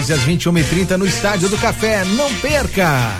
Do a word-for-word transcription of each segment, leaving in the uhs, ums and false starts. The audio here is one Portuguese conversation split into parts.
às vinte e uma e trinta no Estádio do Café. Não perca!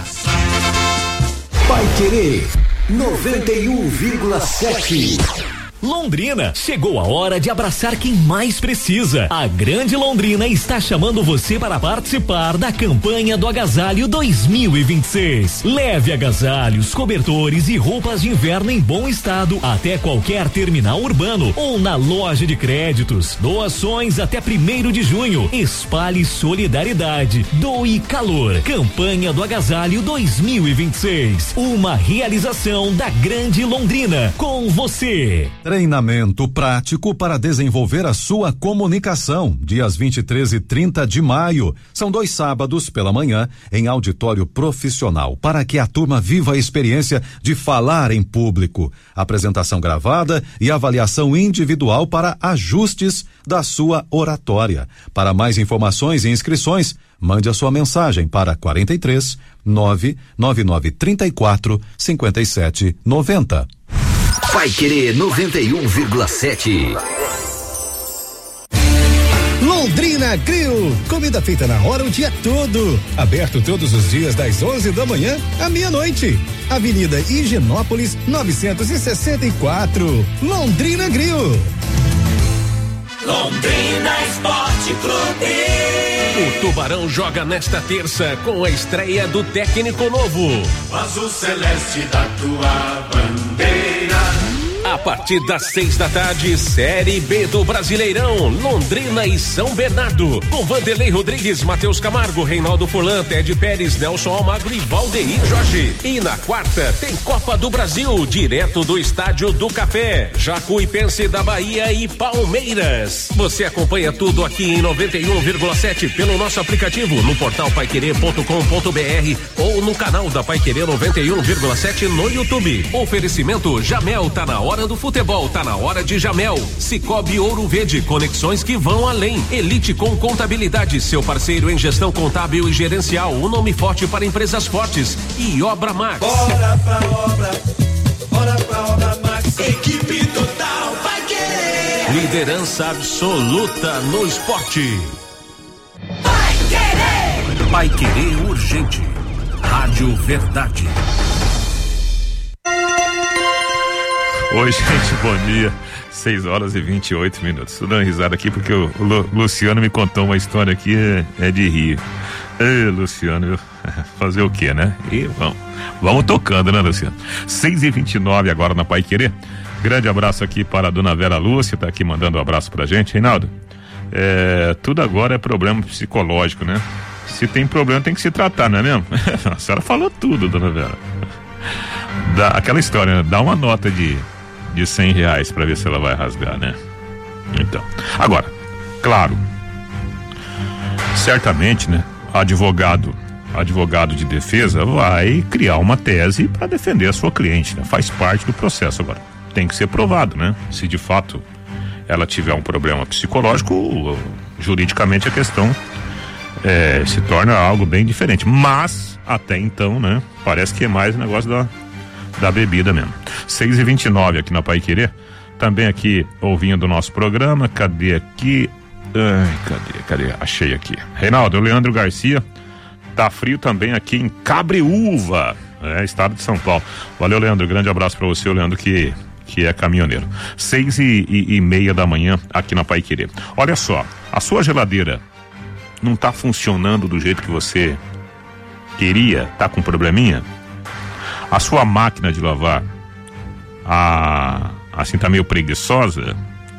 Paiquerê noventa e um vírgula sete. Londrina, chegou a hora de abraçar quem mais precisa. A Grande Londrina está chamando você para participar da campanha do Agasalho dois mil e vinte e seis. Leve agasalhos, cobertores e roupas de inverno em bom estado até qualquer terminal urbano ou na loja de créditos. Doações até primeiro de junho. Espalhe solidariedade. Doe calor. Campanha do Agasalho dois mil e vinte e seis. Uma realização da Grande Londrina. Com você. Treinamento prático para desenvolver a sua comunicação, dias vinte e três e trinta de maio. São dois sábados pela manhã em auditório profissional, para que a turma viva a experiência de falar em público. Apresentação gravada e avaliação individual para ajustes da sua oratória. Para mais informações e inscrições, mande a sua mensagem para quarenta e três, nove nove nove trinta e quatro, cinquenta e sete, noventa. Paiquerê noventa e um vírgula sete. Londrina Grill, comida feita na hora o dia todo. Aberto todos os dias das onze da manhã à meia-noite. Avenida Higienópolis novecentos e sessenta e quatro. Londrina Grill. Londrina Esporte Clube. O Tubarão joga nesta terça com a estreia do técnico novo. O azul celeste da tua bandeira. A partir das seis da tarde, Série B do Brasileirão, Londrina e São Bernardo, com Vanderlei Rodrigues, Matheus Camargo, Reinaldo Furlan, Ted Pérez, Nelson Almagro e Valdeir Jorge. E na quarta tem Copa do Brasil, direto do Estádio do Café, Jacuipense da Bahia e Palmeiras. Você acompanha tudo aqui em noventa e um vírgula sete pelo nosso aplicativo, no portal paiquerê ponto com ponto br ou no canal da Paiquerê noventa e um vírgula sete no YouTube. Oferecimento Jamel, tá na hora do futebol, tá na hora de Jamel. Cicobi Ouro Verde, conexões que vão além. Elite com Contabilidade, seu parceiro em gestão contábil e gerencial, um nome forte para empresas fortes. E Obra Max. Bora pra obra, bora pra Obra Max. Equipe total vai querer. Liderança absoluta no esporte. Vai querer. Vai querer urgente. Rádio Verdade. Oi, gente, bom dia. seis horas e vinte e oito minutos. Tô dando risada aqui porque o Lu, Luciano me contou uma história aqui, é, é de rir. Ei, Luciano, fazer o quê, né? E vamos, vamos tocando, né, Luciano? seis e vinte e nove agora na Paiquerê. Grande abraço aqui para a dona Vera Lúcia, tá aqui mandando um abraço pra gente. Reinaldo, é, tudo agora é problema psicológico, né? Se tem problema tem que se tratar, não é mesmo? A senhora falou tudo, dona Vera. Dá aquela história, né? Dá uma nota de de cem reais para ver se ela vai rasgar, né? Então, agora, claro, certamente, né? Advogado, advogado de defesa vai criar uma tese para defender a sua cliente, né? Faz parte do processo. Agora, tem que ser provado, né? Se de fato ela tiver um problema psicológico, juridicamente a questão é, se torna algo bem diferente. Mas até então, né? Parece que é mais o negócio da da bebida mesmo. seis e vinte e nove aqui na Paiquerê. Também aqui ouvindo o nosso programa. Cadê aqui? Ai, cadê? Cadê? Achei aqui. Reinaldo, o Leandro Garcia. Tá frio também aqui em Cabreúva, é, estado de São Paulo. Valeu, Leandro. Grande abraço pra você, o Leandro, que, que é caminhoneiro. Seis e, e, e meia da manhã aqui na Paiquerê. Olha só, a sua geladeira não tá funcionando do jeito que você queria? Tá com probleminha? A sua máquina de lavar, a, assim tá meio preguiçosa?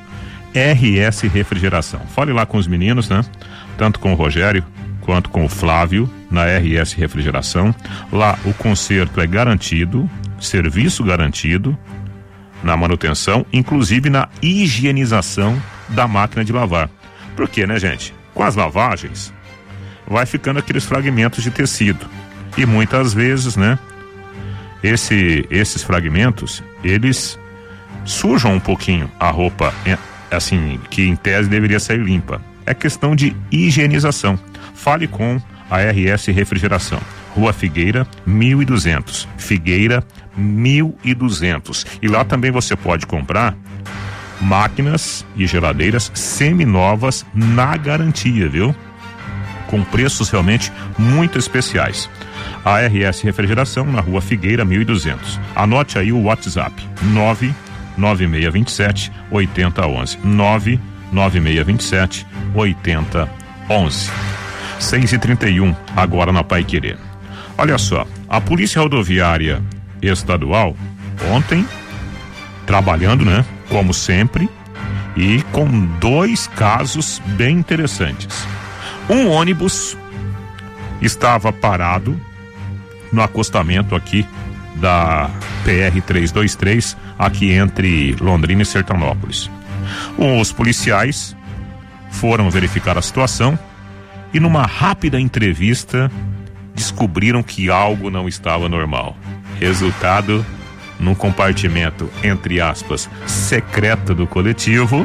R S Refrigeração. Fale lá com os meninos, né? Tanto com o Rogério quanto com o Flávio, na R S Refrigeração. Lá o conserto é garantido, serviço garantido na manutenção, inclusive na higienização da máquina de lavar. Por quê, né, gente? Com as lavagens, vai ficando aqueles fragmentos de tecido. E muitas vezes, né? Esse, esses fragmentos, eles sujam um pouquinho a roupa, assim, que em tese deveria sair limpa. É questão de higienização. Fale com a R S Refrigeração. Rua Figueira, mil e duzentos. Figueira, mil e duzentos. E lá também você pode comprar máquinas e geladeiras seminovas na garantia, viu? com preços realmente muito especiais. A R S Refrigeração na Rua Figueira mil e duzentos. Anote aí o WhatsApp nove nove seis dois sete oito zero um um nove nove seis dois sete oito zero um um. seis e trinta e um agora na Paiquerê. Olha só, a Polícia Rodoviária Estadual ontem trabalhando, né, como sempre, e com dois casos bem interessantes. Um ônibus estava parado no acostamento aqui da P R trezentos e vinte e três, aqui entre Londrina e Sertanópolis. Os policiais foram verificar a situação e numa rápida entrevista descobriram que algo não estava normal. Resultado, num compartimento, entre aspas, secreto do coletivo,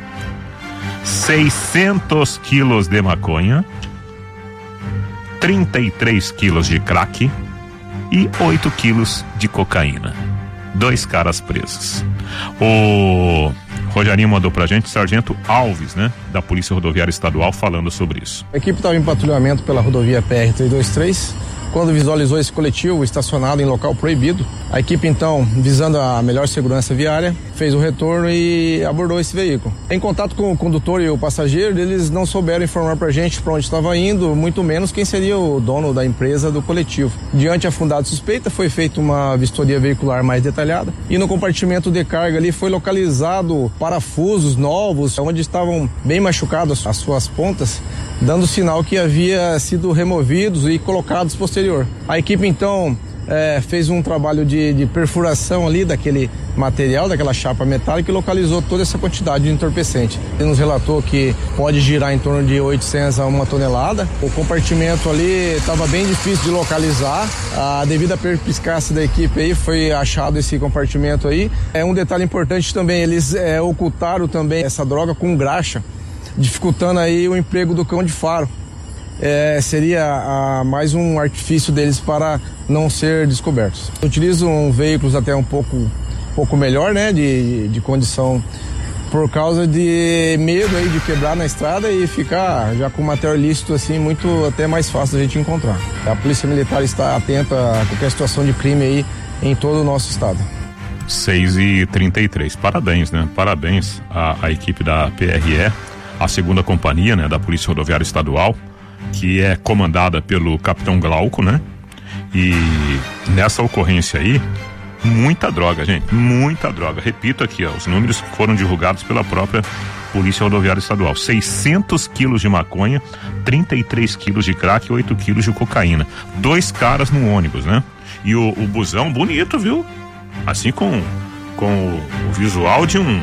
seiscentos quilos de maconha, trinta e três quilos de crack e oito quilos de cocaína. Dois caras presos. O Rogerinho mandou pra gente, Sargento Alves, né, da Polícia Rodoviária Estadual, falando sobre isso. A equipe estava em patrulhamento pela rodovia P R trezentos e vinte e três, quando visualizou esse coletivo estacionado em local proibido. A equipe, então, visando a melhor segurança viária, fez o retorno e abordou esse veículo. Em contato com o condutor e o passageiro, eles não souberam informar pra gente para onde estava indo, muito menos quem seria o dono da empresa do coletivo. Diante a fundada suspeita, foi feita uma vistoria veicular mais detalhada e no compartimento de carga ali foi localizado parafusos novos, onde estavam bem machucados as suas pontas, dando sinal que havia sido removidos e colocados posterior. A equipe, então, É, fez um trabalho de, de perfuração ali daquele material, daquela chapa metálica, e localizou toda essa quantidade de entorpecente. Ele nos relatou que pode girar em torno de oitocentos a uma tonelada. O compartimento ali estava bem difícil de localizar. A devida perspicácia da equipe aí foi achado esse compartimento aí. É um detalhe importante também, eles é, ocultaram também essa droga com graxa, dificultando aí o emprego do cão de faro. É, seria a, mais um artifício deles para não ser descobertos. Utilizam veículos até um pouco, pouco melhor, né, de, de condição, por causa de medo aí de quebrar na estrada e ficar já com material ilícito assim, muito até mais fácil da gente encontrar. A Polícia Militar está atenta a qualquer situação de crime aí em todo o nosso estado. seis e trinta e três, parabéns, né? Parabéns à, à equipe da P R E, a segunda companhia, né, da Polícia Rodoviária Estadual, que é comandada pelo Capitão Glauco, né? E nessa ocorrência aí, muita droga, gente, muita droga. Repito aqui, ó, os números foram divulgados pela própria Polícia Rodoviária Estadual. seiscentos quilos de maconha, trinta e três quilos de crack e oito quilos de cocaína. Dois caras no ônibus, né? E o, o busão bonito, viu? Assim com, com o, o visual de um, de um,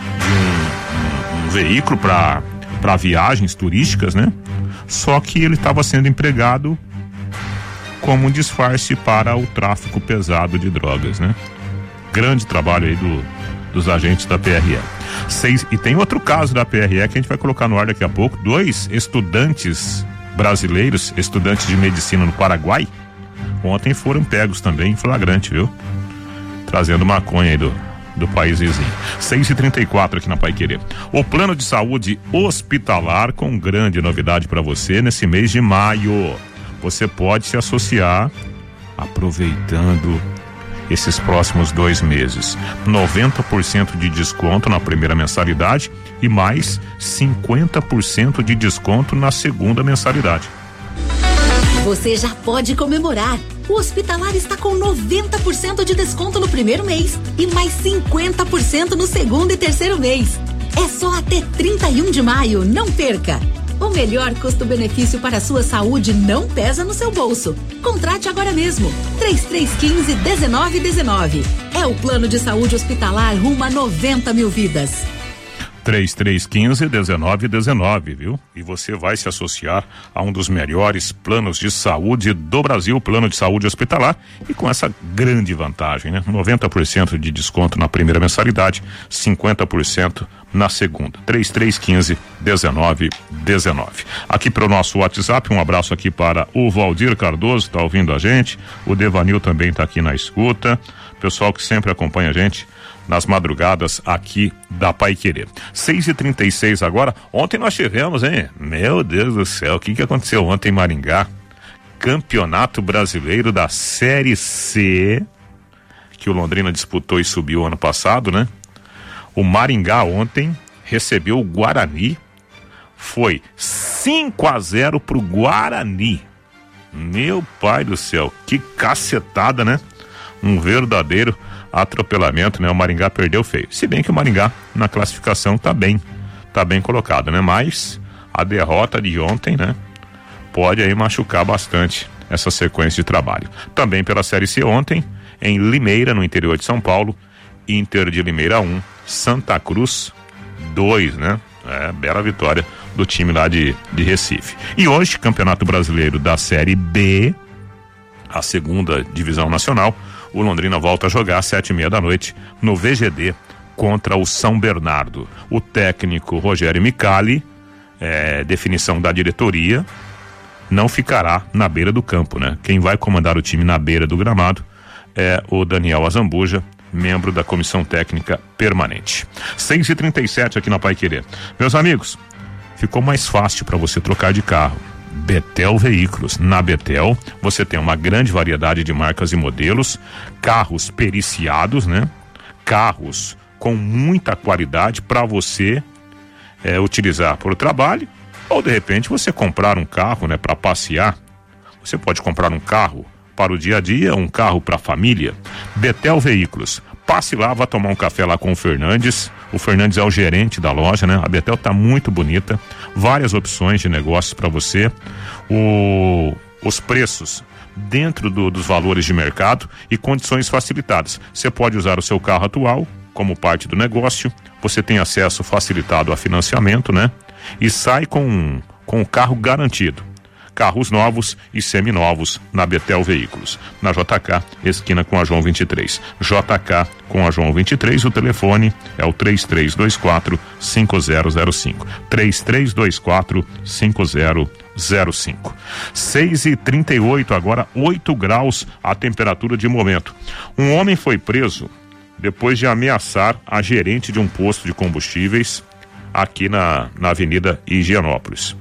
um, um veículo para para viagens turísticas, né? Só que ele estava sendo empregado como disfarce para o tráfico pesado de drogas, né? Grande trabalho aí do, dos agentes da P R E. Seis, e tem outro caso da P R E que a gente vai colocar no ar daqui a pouco. Dois estudantes brasileiros, estudantes de medicina no Paraguai, ontem foram pegos também em flagrante, viu? Trazendo maconha aí do do país vizinho. seis e trinta e quatro aqui na Paiquerê. O plano de saúde hospitalar com grande novidade para você nesse mês de maio. Você pode se associar aproveitando esses próximos dois meses. noventa por cento de desconto na primeira mensalidade e mais cinquenta por cento de desconto na segunda mensalidade. Você já pode comemorar. O Hospitalar está com noventa por cento de desconto no primeiro mês e mais cinquenta por cento no segundo e terceiro mês. É só até trinta e um de maio, não perca! O melhor custo-benefício para a sua saúde não pesa no seu bolso. Contrate agora mesmo. três três um cinco, um nove um nove. É o plano de saúde hospitalar rumo a noventa mil vidas. três três um cinco, um nove um nove, viu? E você vai se associar a um dos melhores planos de saúde do Brasil, plano de saúde hospitalar, e com essa grande vantagem, né? noventa por cento de desconto na primeira mensalidade, cinquenta por cento na segunda. três três um cinco, um nove um nove. Aqui para o nosso WhatsApp, um abraço aqui para o Valdir Cardoso, tá ouvindo a gente, o Devanil também tá aqui na escuta, pessoal que sempre acompanha a gente nas madrugadas aqui da Paiquerê. seis e trinta e seis agora. Ontem nós tivemos, hein? Meu Deus do céu, o que que aconteceu ontem em Maringá? Campeonato Brasileiro da Série C, que o Londrina disputou e subiu ano passado, né? O Maringá ontem recebeu o Guarani, foi cinco a zero pro Guarani. Meu pai do céu, que cacetada, né? Um verdadeiro atropelamento, né? O Maringá perdeu feio. Se bem que o Maringá na classificação tá bem, tá bem colocado, né? Mas a derrota de ontem, né? Pode aí machucar bastante essa sequência de trabalho. Também pela Série C ontem, em Limeira, no interior de São Paulo, Inter de Limeira um, Santa Cruz dois, né? É, bela vitória do time lá de, de Recife. E hoje, Campeonato Brasileiro da Série B, a segunda divisão nacional, o Londrina volta a jogar às sete e meia da noite no V G D contra o São Bernardo. O técnico Rogério Micali, é, definição da diretoria, não ficará na beira do campo, né? Quem vai comandar o time na beira do gramado é o Daniel Azambuja, membro da comissão técnica permanente. seis e trinta e sete aqui na Paiquerê. Meus amigos, ficou mais fácil para você trocar de carro. Betel Veículos. Na Betel você tem uma grande variedade de marcas e modelos, carros periciados, né? Carros com muita qualidade para você é, utilizar para o trabalho, ou de repente você comprar um carro, né, para passear. Você pode comprar um carro para o dia a dia, um carro para a família. Betel Veículos. Passe lá, vá tomar um café lá com o Fernandes. O Fernandes é o gerente da loja, né? A Betel tá muito bonita, várias opções de negócios para você. O, os preços dentro do, dos valores de mercado e condições facilitadas. Você pode usar o seu carro atual como parte do negócio. Você tem acesso facilitado a financiamento, né? E sai com, com o carro garantido. Carros novos e seminovos na Betel Veículos. Na J K, esquina com a João vinte e três. J K com a João vinte e três, o telefone é o três três dois quatro, cinco zero zero cinco. três três dois quatro, cinco zero zero cinco. seis e trinta e oito agora, oito graus a temperatura de momento. Um homem foi preso depois de ameaçar a gerente de um posto de combustíveis aqui na, na Avenida Higienópolis.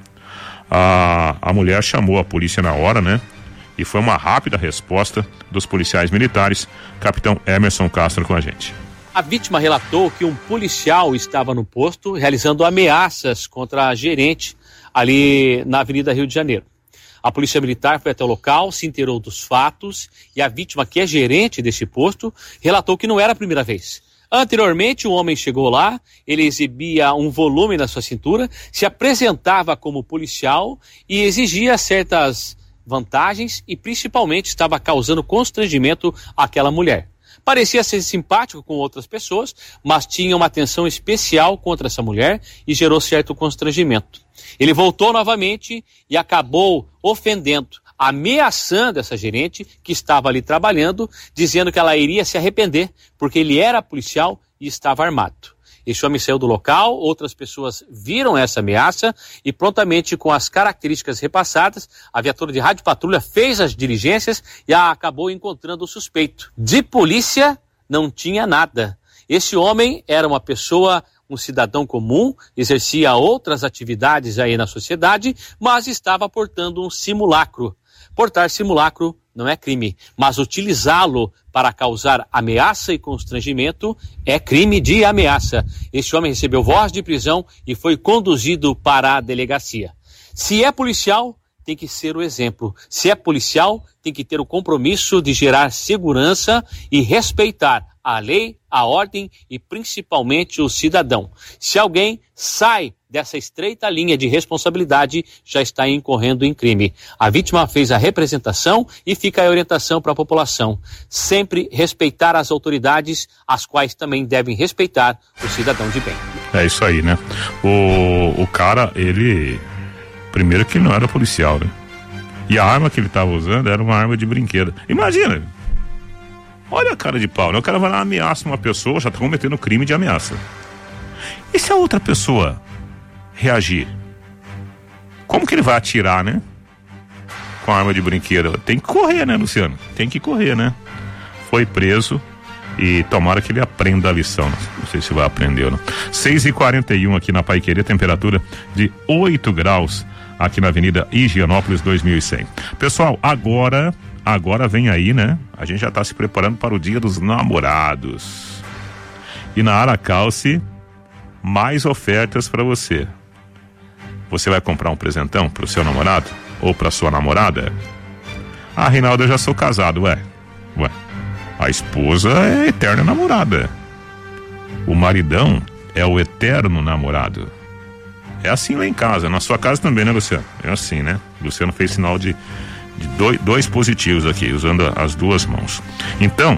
A, a mulher chamou a polícia na hora, né? E foi uma rápida resposta dos policiais militares. Capitão Emerson Castro com a gente. A vítima relatou que um policial estava no posto realizando ameaças contra a gerente ali na Avenida Rio de Janeiro. A polícia militar foi até o local, se inteirou dos fatos e a vítima, que é gerente desse posto, relatou que não era a primeira vez. Anteriormente, o homem chegou lá, ele exibia um volume na sua cintura, se apresentava como policial e exigia certas vantagens e principalmente estava causando constrangimento àquela mulher. Parecia ser simpático com outras pessoas, mas tinha uma atenção especial contra essa mulher e gerou certo constrangimento. Ele voltou novamente e acabou ofendendo, ameaçando essa gerente que estava ali trabalhando, dizendo que ela iria se arrepender, porque ele era policial e estava armado. Esse homem saiu do local, outras pessoas viram essa ameaça e prontamente, com as características repassadas, a viatura de rádio patrulha fez as diligências e acabou encontrando o suspeito. De polícia não tinha nada. Esse homem era uma pessoa, um cidadão comum, exercia outras atividades aí na sociedade, mas estava portando um simulacro. Portar simulacro não é crime, mas utilizá-lo para causar ameaça e constrangimento é crime de ameaça. Este homem recebeu voz de prisão e foi conduzido para a delegacia. Se é policial, tem que ser o exemplo. Se é policial, tem que ter o compromisso de gerar segurança e respeitar a lei, a ordem e principalmente o cidadão. Se alguém sai dessa estreita linha de responsabilidade, já está incorrendo em crime. A vítima fez a representação e fica a orientação para a população. Sempre respeitar as autoridades, as quais também devem respeitar o cidadão de bem. É isso aí, né? O, o cara, ele... Primeiro que ele não era policial, né? E a arma que ele estava usando era uma arma de brinquedo. Imagina! Olha a cara de pau, né? O cara vai lá, ameaça uma pessoa, já está cometendo crime de ameaça. E se a outra pessoa reagir? Como que ele vai atirar, né? Com a arma de brinquedo. Tem que correr, né, Luciano? Tem que correr, né? Foi preso E tomara que ele aprenda a lição. Não sei se vai aprender ou não. seis e quarenta e um aqui na Paiquerê, temperatura de oito graus aqui na Avenida Higienópolis dois mil e cem. Pessoal, agora, agora vem aí, né? A gente já está se preparando para o Dia dos Namorados. E na Aracalce, mais ofertas para você. Você vai comprar um presentão pro seu namorado? Ou pra sua namorada? Ah, Reinaldo, eu já sou casado, ué. Ué. A esposa é a eterna namorada. O maridão é o eterno namorado. É assim lá em casa, na sua casa também, né, Luciano? É assim, né? Luciano fez sinal de, de dois, dois positivos aqui, usando as duas mãos. Então,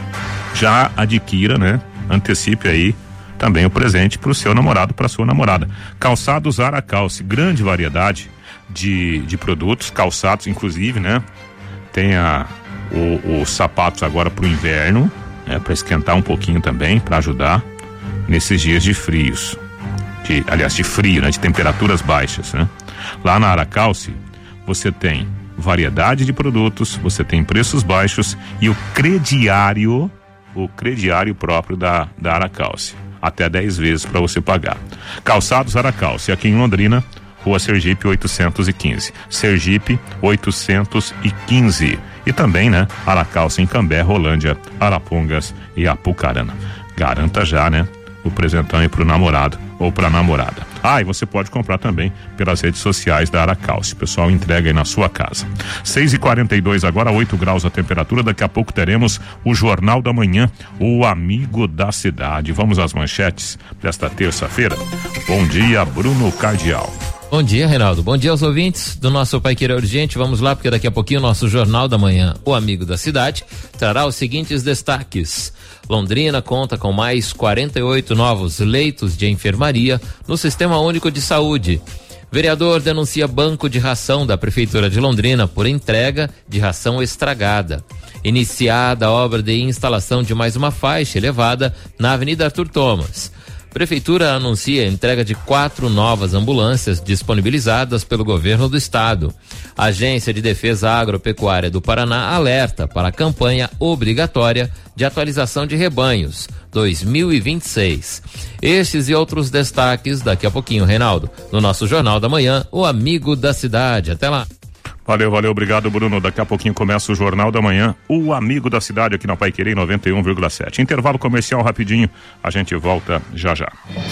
já adquira, né? Antecipe aí também o presente para o seu namorado, para sua namorada. Calçados Aracalce, grande variedade de, de produtos, calçados, inclusive, né? Tem a, o, os sapatos agora para o inverno, né? Para esquentar um pouquinho também, para ajudar nesses dias de frios, de, aliás, de frio, né? De temperaturas baixas, né? Lá na Aracalce, você tem variedade de produtos, você tem preços baixos e o crediário, o crediário próprio da, da Aracalce. Até dez vezes para você pagar. Calçados Aracalce, aqui em Londrina, Rua Sergipe oitocentos e quinze. Sergipe oitocentos e quinze. E também, né, Aracalce em Cambé, Rolândia, Arapongas e Apucarana. Garanta já, né, o presentão aí pro namorado ou pra namorada. Ah, e você pode comprar também pelas redes sociais da Aracalce. O pessoal entrega aí na sua casa. seis e quarenta e dois agora, oito graus a temperatura. Daqui a pouco teremos o Jornal da Manhã, o Amigo da Cidade. Vamos às manchetes desta terça-feira. Bom dia, Bruno Cardial. Bom dia, Reinaldo. Bom dia aos ouvintes do nosso Paiquerê Urgente. Vamos lá, porque daqui a pouquinho o nosso Jornal da Manhã, o Amigo da Cidade, trará os seguintes destaques. Londrina conta com mais quarenta e oito novos leitos de enfermaria no Sistema Único de Saúde. Vereador denuncia banco de ração da Prefeitura de Londrina por entrega de ração estragada. Iniciada a obra de instalação de mais uma faixa elevada na Avenida Arthur Thomas. Prefeitura anuncia a entrega de quatro novas ambulâncias disponibilizadas pelo governo do estado. A Agência de Defesa Agropecuária do Paraná alerta para a campanha obrigatória de atualização de rebanhos dois mil e vinte e seis. Estes e outros destaques daqui a pouquinho, Reinaldo, no nosso Jornal da Manhã, o Amigo da Cidade. Até lá. Valeu, valeu, obrigado, Bruno. Daqui a pouquinho começa o Jornal da Manhã, o Amigo da Cidade aqui na Paiquerê noventa e um vírgula sete. Intervalo comercial rapidinho, a gente volta já já.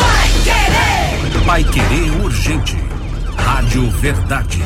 Paiquerê! Paiquerê Urgente. Rádio Verdade.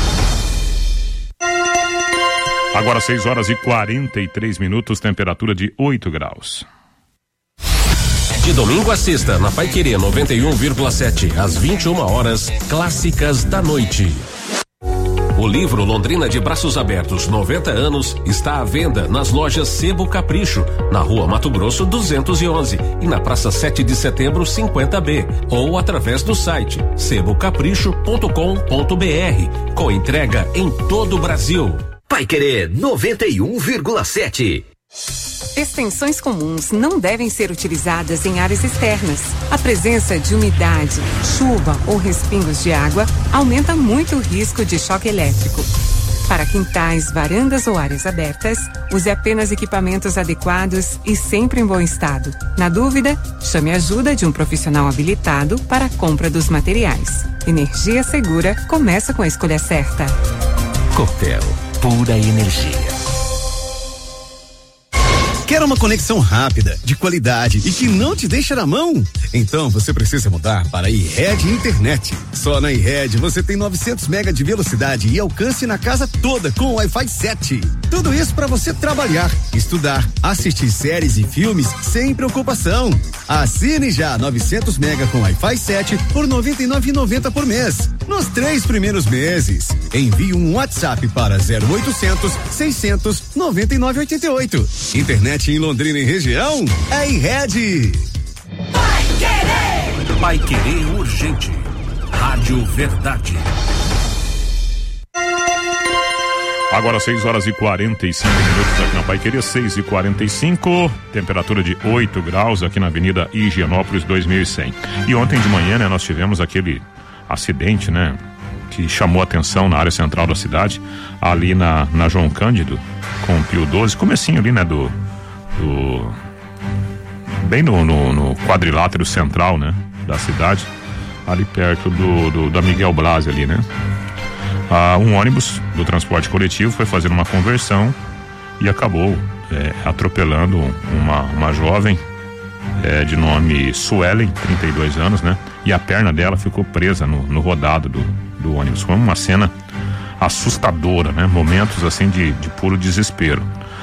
Agora seis horas e quarenta e três minutos, temperatura de oito graus. De domingo a sexta, na Paiquerê noventa e um vírgula sete, às vinte e uma horas, Clássicas da Noite. O livro Londrina de Braços Abertos, noventa anos, está à venda nas lojas Sebo Capricho, na Rua Mato Grosso duzentos e onze e na Praça sete de Setembro cinquenta B, ou através do site sebo capricho ponto com ponto br, com entrega em todo o Brasil. Paiquerê noventa e um vírgula sete. Extensões comuns não devem ser utilizadas em áreas externas. A presença de umidade, chuva ou respingos de água aumenta muito o risco de choque elétrico. Para quintais, varandas ou áreas abertas, use apenas equipamentos adequados e sempre em bom estado. Na dúvida, chame a ajuda de um profissional habilitado para a compra dos materiais. Energia segura começa com a escolha certa. Copel, pura energia. Quer uma conexão rápida, de qualidade e que não te deixa na mão? Então você precisa mudar para a iRed Internet. Só na iRed você tem novecentos mega de velocidade e alcance na casa toda com Wi-Fi sete. Tudo isso para você trabalhar, estudar, assistir séries e filmes sem preocupação. Assine já novecentos mega com Wi-Fi sete por noventa e nove reais e noventa centavos por mês. Nos três primeiros meses. Envie um WhatsApp para zero oitocentos, seiscentos, noventa e nove, oitenta e oito. Internet em Londrina e região é iRed. Paiquerê! Paiquerê Urgente. Rádio Verdade. Agora seis horas e quarenta e cinco minutos aqui na Paiquerê, seis e quarenta e cinco, temperatura de oito graus aqui na Avenida Higienópolis dois mil e cem. E ontem de manhã, né, nós tivemos aquele acidente, né, que chamou atenção na área central da cidade, ali na, na João Cândido, com o Pio doze, comecinho ali, né, do, do bem no, no, no quadrilátero central, né? Da cidade, ali perto do, do da Miguel Blasi ali, né? Ah, um ônibus do transporte coletivo foi fazer uma conversão e acabou é, atropelando uma, uma jovem é, de nome Suelen, trinta e dois anos, né? E a perna dela ficou presa no, no rodado do, do ônibus. Foi uma cena assustadora, né? Momentos assim de, de puro desespero.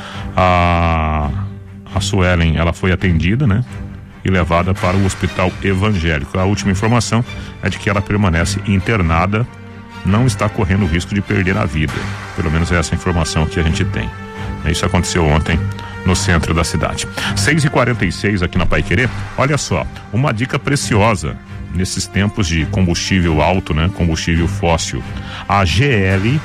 A, a Suelen, ela foi atendida, né? E levada para o hospital evangélico. A última informação é de que ela permanece internada, não está correndo o risco de perder a vida. Pelo menos é essa informação que a gente tem. Isso aconteceu ontem no centro da cidade. seis e quarenta e seis aqui na Paiquerê. Olha só, uma dica preciosa nesses tempos de combustível alto, né? Combustível fóssil. A G L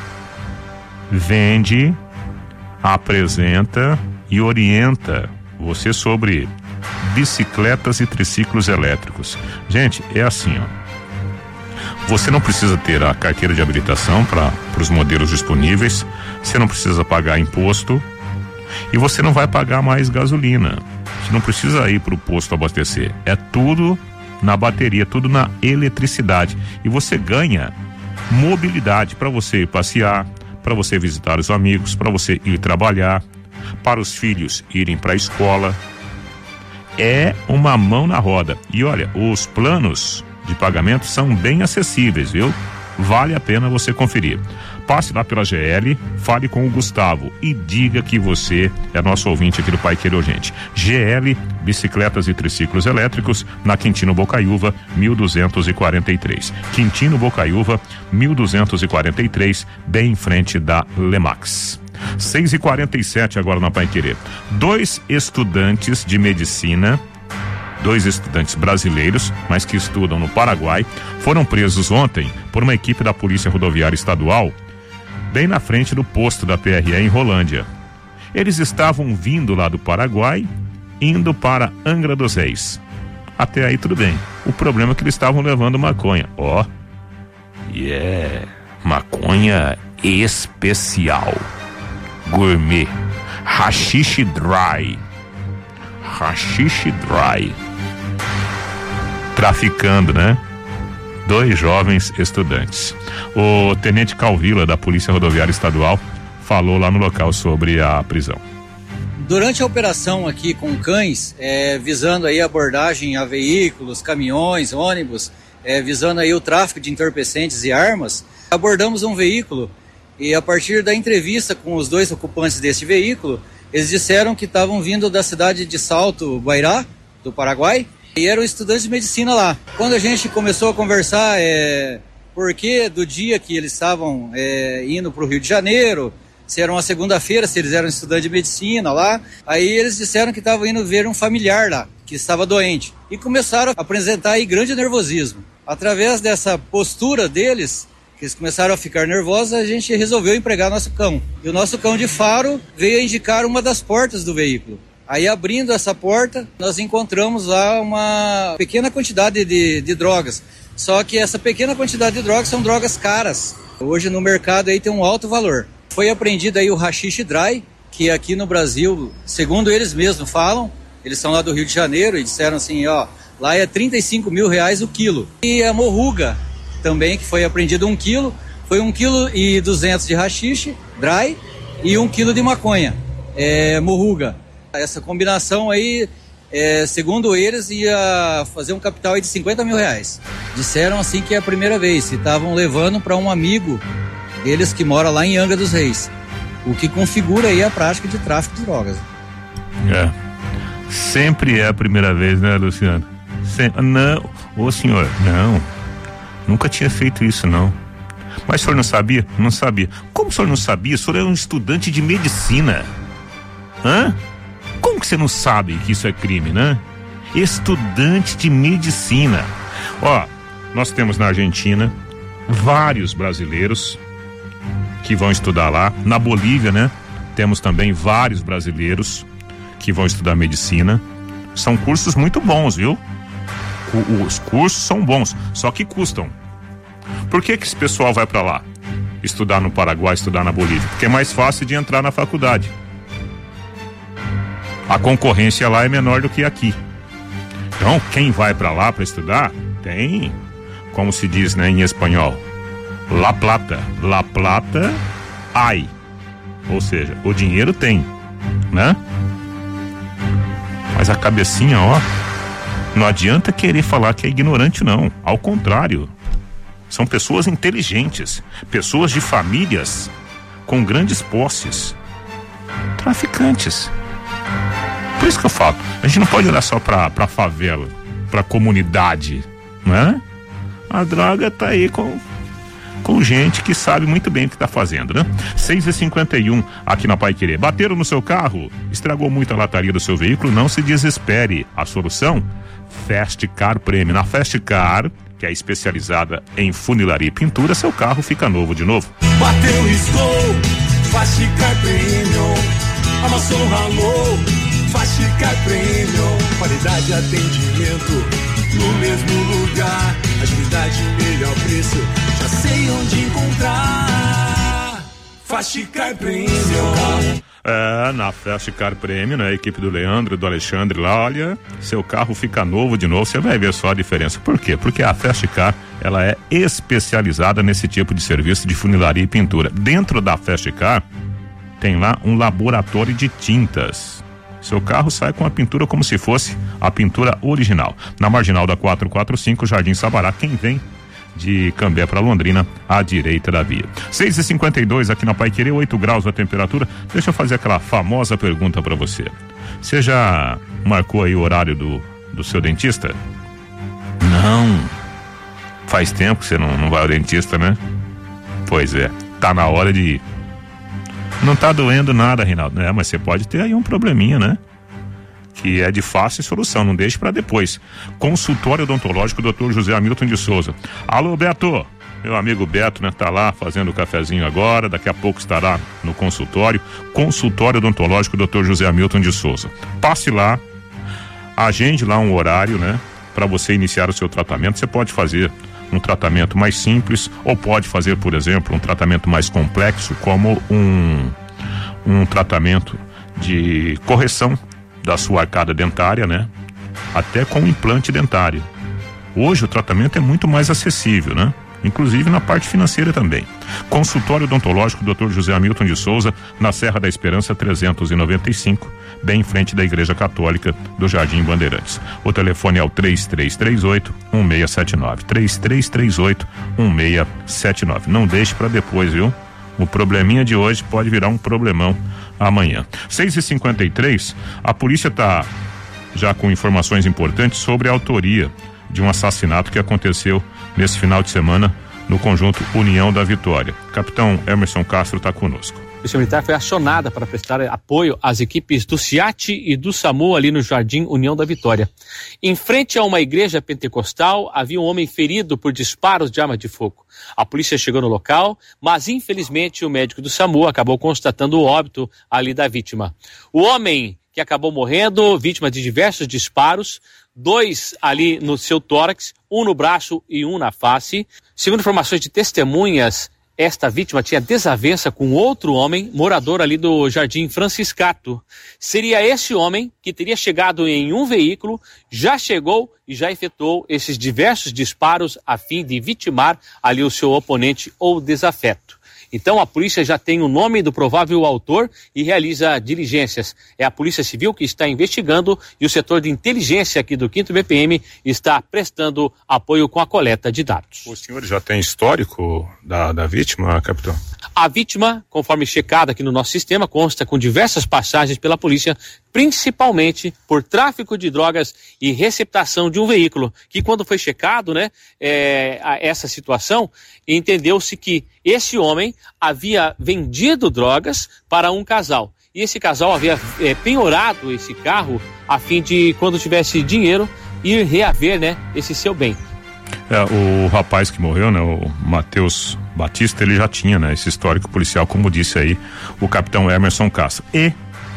vende, apresenta e orienta você sobre bicicletas e triciclos elétricos. Gente, é assim, ó. Você não precisa ter a carteira de habilitação para os modelos disponíveis, você não precisa pagar imposto e você não vai pagar mais gasolina. Você não precisa ir para o posto abastecer. É tudo na bateria, tudo na eletricidade. E você ganha mobilidade para você ir passear, para você visitar os amigos, para você ir trabalhar, para os filhos irem para a escola. É uma mão na roda. E olha, os planos de pagamento são bem acessíveis, viu? Vale a pena você conferir. Passe lá pela G L, fale com o Gustavo e diga que você é nosso ouvinte aqui do Paiquerê Urgente. G L, bicicletas e triciclos elétricos, na Quintino Bocaiúva, mil duzentos e quarenta e três. Quintino Bocaiúva, mil duzentos e quarenta e três, bem em frente da Lemax. seis e quarenta e sete agora na Paiquerê. Dois estudantes de medicina, dois estudantes brasileiros, mas que estudam no Paraguai, foram presos ontem por uma equipe da Polícia Rodoviária Estadual, bem na frente do posto da P R E em Rolândia. Eles estavam vindo lá do Paraguai, indo para Angra dos Reis. Até aí tudo bem. O problema é que eles estavam levando maconha. Ó, e yeah. é maconha especial, gourmet, hashish dry, hashish dry. Traficando, né? Dois jovens estudantes. O tenente Calvila da Polícia Rodoviária Estadual falou lá no local sobre a prisão. Durante a operação aqui com cães, é, visando aí a abordagem a veículos, caminhões, ônibus, é, visando aí o tráfico de entorpecentes e armas, abordamos um veículo e a partir da entrevista com os dois ocupantes deste veículo, eles disseram que estavam vindo da cidade de Salto Guairá, do Paraguai, e eram estudantes de medicina lá. Quando a gente começou a conversar é, por que do dia que eles estavam é, indo para o Rio de Janeiro, se era uma segunda-feira, se eles eram estudantes de medicina lá, aí eles disseram que estavam indo ver um familiar lá, que estava doente. E começaram a apresentar aí grande nervosismo. Através dessa postura deles, que eles começaram a ficar nervosos, a gente resolveu empregar nosso cão. E o nosso cão de faro veio a indicar uma das portas do veículo. Aí, abrindo essa porta, nós encontramos lá uma pequena quantidade de, de drogas. Só que essa pequena quantidade de drogas são drogas caras. Hoje no mercado aí tem um alto valor. Foi apreendido aí o hashish dry, que aqui no Brasil, segundo eles mesmos falam, eles são lá do Rio de Janeiro e disseram assim, ó, lá é trinta e cinco mil reais o quilo. E a morruga também, que foi apreendido um quilo, foi um quilo e duzentos de hashish dry e um quilo de maconha, é, morruga. Essa combinação aí, é, segundo eles, ia fazer um capital aí de cinquenta mil reais. Disseram assim que é a primeira vez, e estavam levando para um amigo deles que mora lá em Angra dos Reis, o que configura aí a prática de tráfico de drogas. É, sempre é a primeira vez, né, Luciano? Sem... Não, ô senhor, não, nunca tinha feito isso, não. Mas o senhor não sabia? Não sabia. Como o senhor não sabia? O senhor é um estudante de medicina. Hã? Como que você não sabe que isso é crime, né? Estudante de medicina. Ó, nós temos na Argentina vários brasileiros que vão estudar lá. Na Bolívia, né? Temos também vários brasileiros que vão estudar medicina. São cursos muito bons, viu? Os cursos são bons, só que custam. Por que que esse pessoal vai para lá? Estudar no Paraguai, estudar na Bolívia? Porque é mais fácil de entrar na faculdade. A concorrência lá é menor do que aqui. Então, quem vai para lá para estudar, tem, como se diz, né, em espanhol, La Plata. La Plata, hay. Ou seja, o dinheiro tem, né? Mas a cabecinha, ó, não adianta querer falar que é ignorante, não. Ao contrário, são pessoas inteligentes, pessoas de famílias com grandes posses, traficantes. Por isso que eu falo, a gente não pode olhar só pra, pra favela, pra comunidade, né? A droga tá aí com, com gente que sabe muito bem o que tá fazendo, né? seis e cinquenta e um aqui na Paiquerê. Bateram no seu carro? Estragou muito a lataria do seu veículo? Não se desespere. A solução? Fast Car Premium. Na Fast Car, que é especializada em funilaria e pintura, seu carro fica novo de novo. Bateu, riscou, Fast Car Premium. Amassou, ralou, Fast Car Premium. Qualidade e atendimento no mesmo lugar. Agilidade e melhor preço, já sei onde encontrar. Fast Car Premium. É, na Fast Car Premium, né? A equipe do Leandro, do Alexandre lá, olha, seu carro fica novo de novo, você vai ver só a diferença. Por quê? Porque a Fast Car, ela é especializada nesse tipo de serviço de funilaria e pintura. Dentro da Fast Car, tem lá um laboratório de tintas. Seu carro sai com a pintura como se fosse a pintura original. Na Marginal da quatrocentos e quarenta e cinco, Jardim Sabará, quem vem de Cambé para Londrina, à direita da via. seis e cinquenta e dois aqui na Paiquerê, oito graus a temperatura. Deixa eu fazer aquela famosa pergunta para você. Você já marcou aí o horário do, do seu dentista? Não. Faz tempo que você não, não vai ao dentista, né? Pois é, tá na hora de ir. Não tá doendo nada, Reinaldo, né? Mas você pode ter aí um probleminha, né? Que é de fácil solução, não deixe para depois. Consultório odontológico doutor José Hamilton de Souza. Alô, Beto, meu amigo Beto, né, tá lá fazendo o cafezinho agora, daqui a pouco estará no consultório. Consultório odontológico doutor José Hamilton de Souza. Passe lá, agende lá um horário, né, para você iniciar o seu tratamento. Você pode fazer um tratamento mais simples ou pode fazer, por exemplo, um tratamento mais complexo, como um um tratamento de correção da sua arcada dentária, né? Até com implante dentário. Hoje o tratamento é muito mais acessível, né? Inclusive na parte financeira também. Consultório odontológico doutor José Hamilton de Souza, na Serra da Esperança trezentos e noventa e cinco, bem em frente da Igreja Católica do Jardim Bandeirantes. O telefone é o três três três oito, um seis sete nove, três três três oito, um seis sete nove. Não deixe para depois, viu? O probleminha de hoje pode virar um problemão amanhã. seis e cinquenta e três, a polícia está já com informações importantes sobre a autoria de um assassinato que aconteceu nesse final de semana no conjunto União da Vitória. Capitão Emerson Castro está conosco. A Polícia Militar foi acionada para prestar apoio às equipes do SIAT e do SAMU ali no Jardim União da Vitória. Em frente a uma igreja pentecostal, havia um homem ferido por disparos de arma de fogo. A polícia chegou no local, mas infelizmente o médico do SAMU acabou constatando o óbito ali da vítima. O homem que acabou morrendo, vítima de diversos disparos, dois ali no seu tórax, um no braço e um na face. Segundo informações de testemunhas, esta vítima tinha desavença com outro homem, morador ali do Jardim Franciscato. Seria esse homem que teria chegado em um veículo, já chegou e já efetuou esses diversos disparos a fim de vitimar ali o seu oponente ou desafeto. Então a polícia já tem o nome do provável autor e realiza diligências. É a Polícia Civil que está investigando e o setor de inteligência aqui do quinto B P M está prestando apoio com a coleta de dados. O senhor já tem histórico da, da vítima, capitão? A vítima, conforme checada aqui no nosso sistema, consta com diversas passagens pela polícia, principalmente por tráfico de drogas e receptação de um veículo, que quando foi checado, né, é, a essa situação, entendeu-se que esse homem havia vendido drogas para um casal. E esse casal havia é, penhorado esse carro a fim de, quando tivesse dinheiro, ir reaver, né, esse seu bem. É, o rapaz que morreu, né, o Matheus Batista, ele já tinha, né, esse histórico policial, como disse aí o capitão Emerson Castro. E,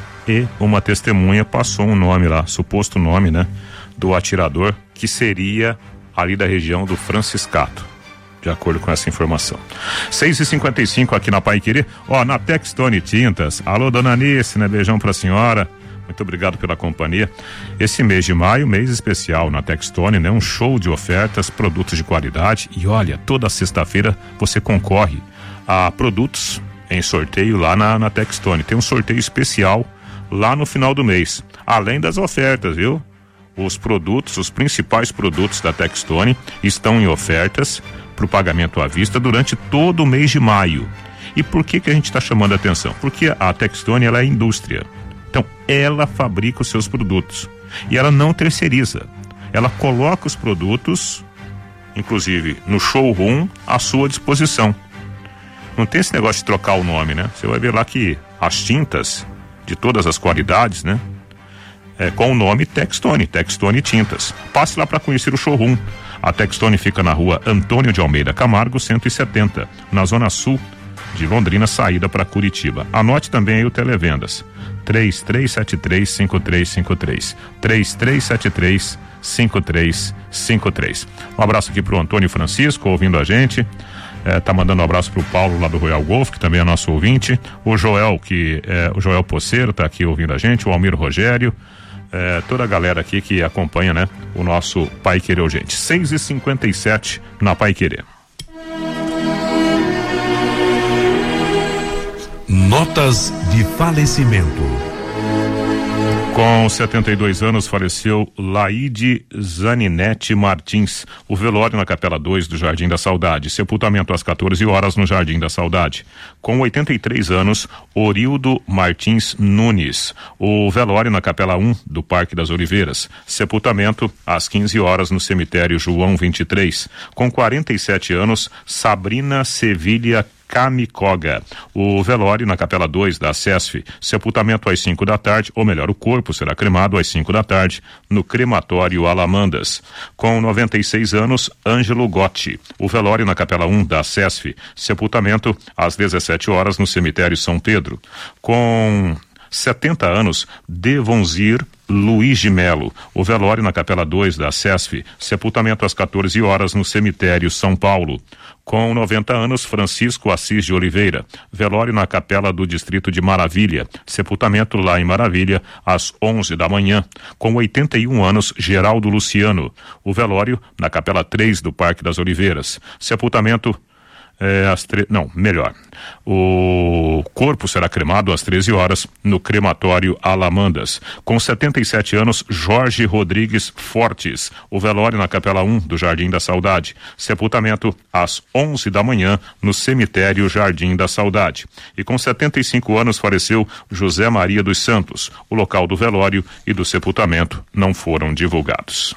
e uma testemunha passou um nome lá, suposto nome, né, do atirador, que seria ali da região do Franciscato, de acordo com essa informação. seis e cinquenta e cinco aqui na Paiquerê, ó, na Textone Tintas. Alô, dona Anice, né, beijão pra senhora. Muito obrigado pela companhia. Esse mês de maio, mês especial na Textone, né? Um show de ofertas, produtos de qualidade. E olha, toda sexta-feira você concorre a produtos em sorteio lá na, na Textone. Tem um sorteio especial lá no final do mês. Além das ofertas, viu? Os produtos, os principais produtos da Textone estão em ofertas para o pagamento à vista durante todo o mês de maio. E por que que a gente está chamando a atenção? Porque a Textone, ela é indústria. Então, ela fabrica os seus produtos. E ela não terceiriza. Ela coloca os produtos, inclusive no showroom, à sua disposição. Não tem esse negócio de trocar o nome, né? Você vai ver lá que as tintas de todas as qualidades, né? É, com o nome Textone, Textone Tintas. Passe lá para conhecer o showroom. A Textone fica na rua Antônio de Almeida Camargo, cento e setenta, na zona sul de Londrina, saída para Curitiba. Anote também aí o Televendas, três três sete três, cinco três cinco três, três três sete três, cinco três cinco três. Um abraço aqui pro Antônio Francisco, ouvindo a gente. É, tá mandando um abraço pro Paulo lá do Royal Golf, que também é nosso ouvinte. O Joel, que é, o Joel Poceiro tá aqui ouvindo a gente, o Almir Rogério. É, toda a galera aqui que acompanha, né, o nosso Pai Querer Urgente. seis e cinquenta e sete na Pai Querer. Notas de falecimento. Com setenta e dois anos, faleceu Laide Zaninete Martins. O velório na Capela dois do Jardim da Saudade. Sepultamento às quatorze horas no Jardim da Saudade. Com oitenta e três anos, Orildo Martins Nunes. O velório na Capela um do Parque das Oliveiras. Sepultamento às quinze horas no Cemitério João vinte e três. Com quarenta e sete anos, Sabrina Sevilha Camicoga. O velório na Capela dois da SESF. Sepultamento às cinco da tarde, ou melhor, o corpo será cremado às cinco da tarde no crematório Alamandas. Com noventa e seis anos, Ângelo Gotti. O velório na Capela um da SESF. Sepultamento às dezessete horas no cemitério São Pedro. Com setenta anos, Devonzir Luiz de Melo. O velório na Capela dois da SESF. Sepultamento às quatorze horas no cemitério São Paulo. Com noventa anos, Francisco Assis de Oliveira. Velório na Capela do Distrito de Maravilha. Sepultamento lá em Maravilha às onze da manhã. Com oitenta e um anos, Geraldo Luciano. O velório na Capela três do Parque das Oliveiras. Sepultamento É, às tre... Não, melhor. O corpo será cremado às treze horas no crematório Alamandas. Com setenta e sete anos, Jorge Rodrigues Fortes. O velório na Capela um do Jardim da Saudade. Sepultamento às onze da manhã no cemitério Jardim da Saudade. E com setenta e cinco anos faleceu José Maria dos Santos. O local do velório e do sepultamento não foram divulgados.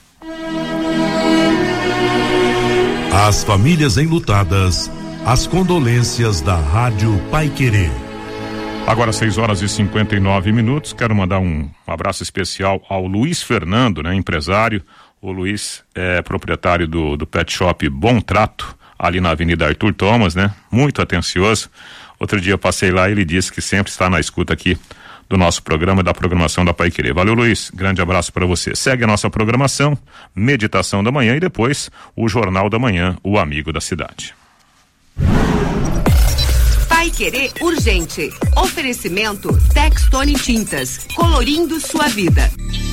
As famílias enlutadas, as condolências da Rádio Pai Querer. Agora seis horas e cinquenta e nove minutos, quero mandar um abraço especial ao Luiz Fernando, né, empresário. O Luiz é proprietário do, do Pet Shop Bom Trato, ali na Avenida Arthur Thomas, né, muito atencioso. Outro dia eu passei lá e ele disse que sempre está na escuta aqui do nosso programa e da programação da Pai Querer. Valeu, Luiz, grande abraço para você. Segue a nossa programação, meditação da manhã e depois o Jornal da Manhã, o Amigo da Cidade. Pai Querer Urgente. Oferecimento Textone Tintas, colorindo sua vida.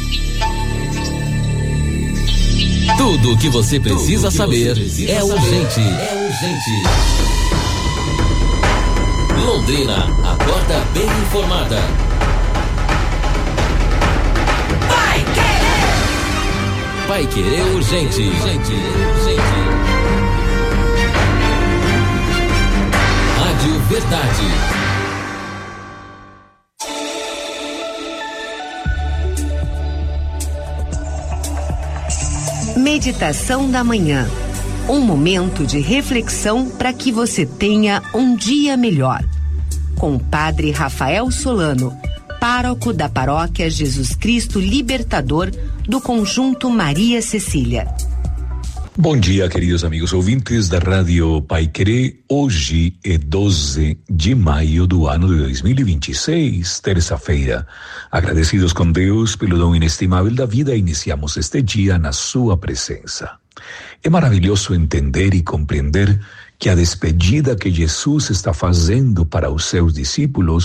Tudo o que você precisa que saber você precisa é urgente. É urgente. Londrina, acorda bem informada. Pai Querer. Pai Querer Urgente. Urgente. Urgente. Rádio Verdade. Meditação da manhã. Um momento de reflexão para que você tenha um dia melhor. Com o Padre Rafael Solano, pároco da Paróquia Jesus Cristo Libertador do Conjunto Maria Cecília. Bom dia, queridos amigos ouvintes da Rádio Pai Querer. Hoje é doze de maio do ano de dois mil e vinte e seis, terça-feira. Agradecidos com Deus pelo dom inestimável da vida, iniciamos este dia na sua presença. É maravilhoso entender e compreender que a despedida que Jesus está fazendo para os seus discípulos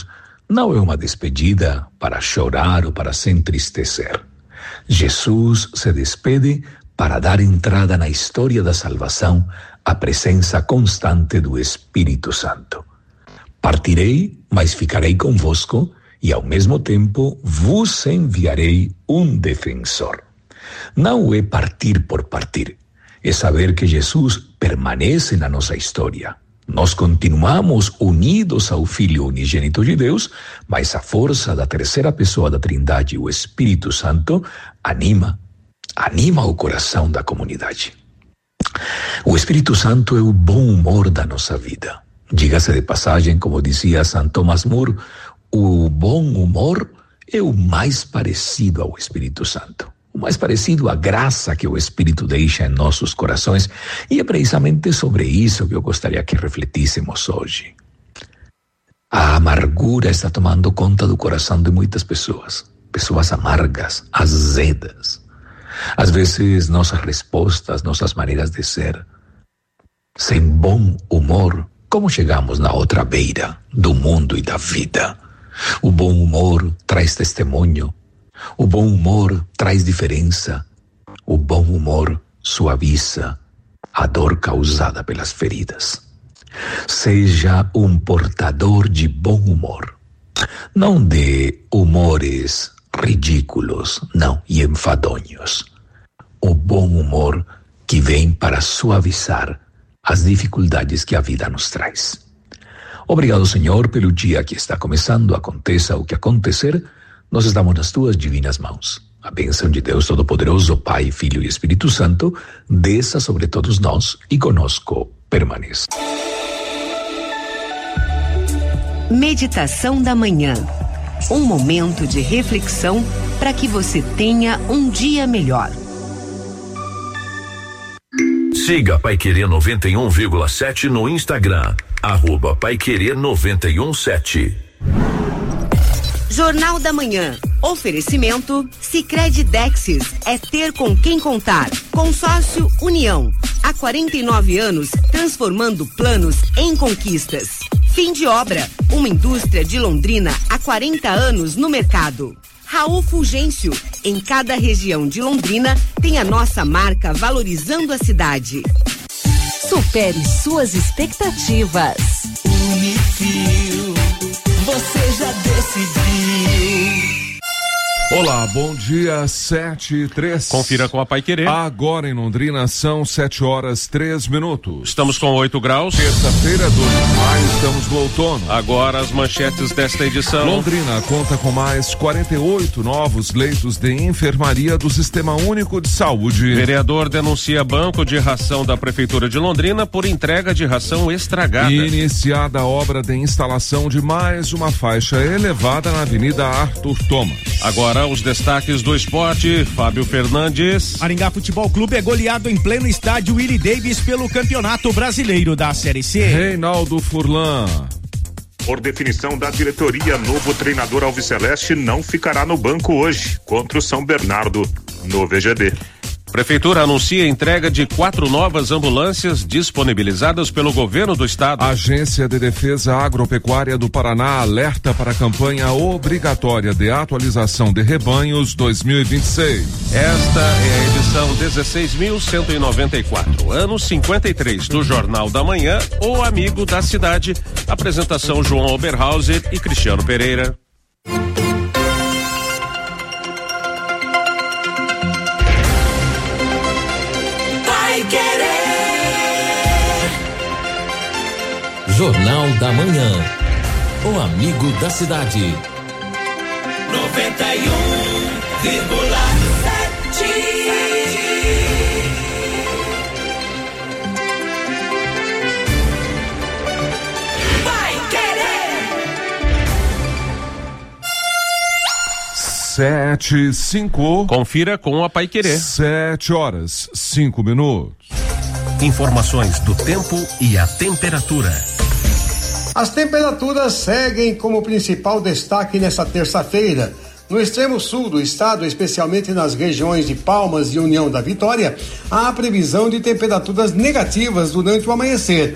não é uma despedida para chorar ou para se entristecer. Jesus se despede para dar entrada na história da salvação à presença constante do Espírito Santo. Partirei, mas ficarei convosco, e ao mesmo tempo vos enviarei um defensor. Não é partir por partir, é saber que Jesus permanece na nossa história. Nós continuamos unidos ao Filho unigênito de Deus, mas a força da terceira pessoa da Trindade, o Espírito Santo, anima, anima o coração da comunidade. O Espírito Santo é o bom humor da nossa vida. Diga-se de passagem, como dizia Santo Thomas More, o bom humor é o mais parecido ao Espírito Santo. O mais parecido à graça que o Espírito deixa em nossos corações, e é precisamente sobre isso que eu gostaria que refletíssemos hoje. A amargura está tomando conta do coração de muitas pessoas, pessoas amargas, azedas. Às vezes nossas respostas, nossas maneiras de ser, sem bom humor, como chegamos na outra beira do mundo e da vida? O bom humor traz testemunho. O bom humor traz diferença. O bom humor suaviza a dor causada pelas feridas. Seja um portador de bom humor. Não de humores ridículos, não, e enfadonhos. O bom humor que vem para suavizar as dificuldades que a vida nos traz. Obrigado, Senhor, pelo dia que está começando. Aconteça o que acontecer, nós estamos nas tuas divinas mãos. A bênção de Deus Todo-Poderoso, Pai, Filho e Espírito Santo, desça sobre todos nós e conosco permaneça. Meditação da manhã. Um momento de reflexão para que você tenha um dia melhor. Siga Paiquerê noventa e um vírgula sete no Instagram, arroba Paiquerê noventa e um sete. Jornal da Manhã. Oferecimento Sicredi Dexis. É ter com quem contar. Consórcio União. Há quarenta e nove anos, transformando planos em conquistas. Fim de obra. Uma indústria de Londrina há quarenta anos no mercado. Raul Fulgêncio. Em cada região de Londrina tem a nossa marca valorizando a cidade. Supere suas expectativas. Unifil. Você já decidiu. Olá, bom dia, sete e três. Confira com a Paiquerê. Agora em Londrina são sete horas três minutos. Estamos com oito graus. Terça-feira, dois de maio, estamos no outono. Agora as manchetes desta edição. Londrina conta com mais quarenta e oito novos leitos de enfermaria do Sistema Único de Saúde. Vereador denuncia banco de ração da Prefeitura de Londrina por entrega de ração estragada. Iniciada a obra de instalação de mais uma faixa elevada na Avenida Arthur Thomas. Agora os destaques do esporte, Fábio Fernandes. Maringá Futebol Clube é goleado em pleno estádio Willie Davis pelo Campeonato Brasileiro da Série C. Reinaldo Furlan. Por definição da diretoria, novo treinador alviceleste não ficará no banco hoje contra o São Bernardo no V G D. Prefeitura anuncia a entrega de quatro novas ambulâncias disponibilizadas pelo governo do estado. A Agência de Defesa Agropecuária do Paraná alerta para a campanha obrigatória de atualização de rebanhos dois mil e vinte e seis. Esta é a edição dezesseis mil cento e noventa e quatro, ano cinquenta e três do Jornal da Manhã, o Amigo da Cidade. Apresentação João Oberhauser e Cristiano Pereira. Jornal da Manhã. O Amigo da Cidade. noventa e um vírgula sete. Vai querer. Sete, cinco. Confira com a Paiquerê. Sete horas, cinco minutos. Informações do tempo e a temperatura. As temperaturas seguem como principal destaque nesta terça-feira. No extremo sul do estado, especialmente nas regiões de Palmas e União da Vitória, há a previsão de temperaturas negativas durante o amanhecer.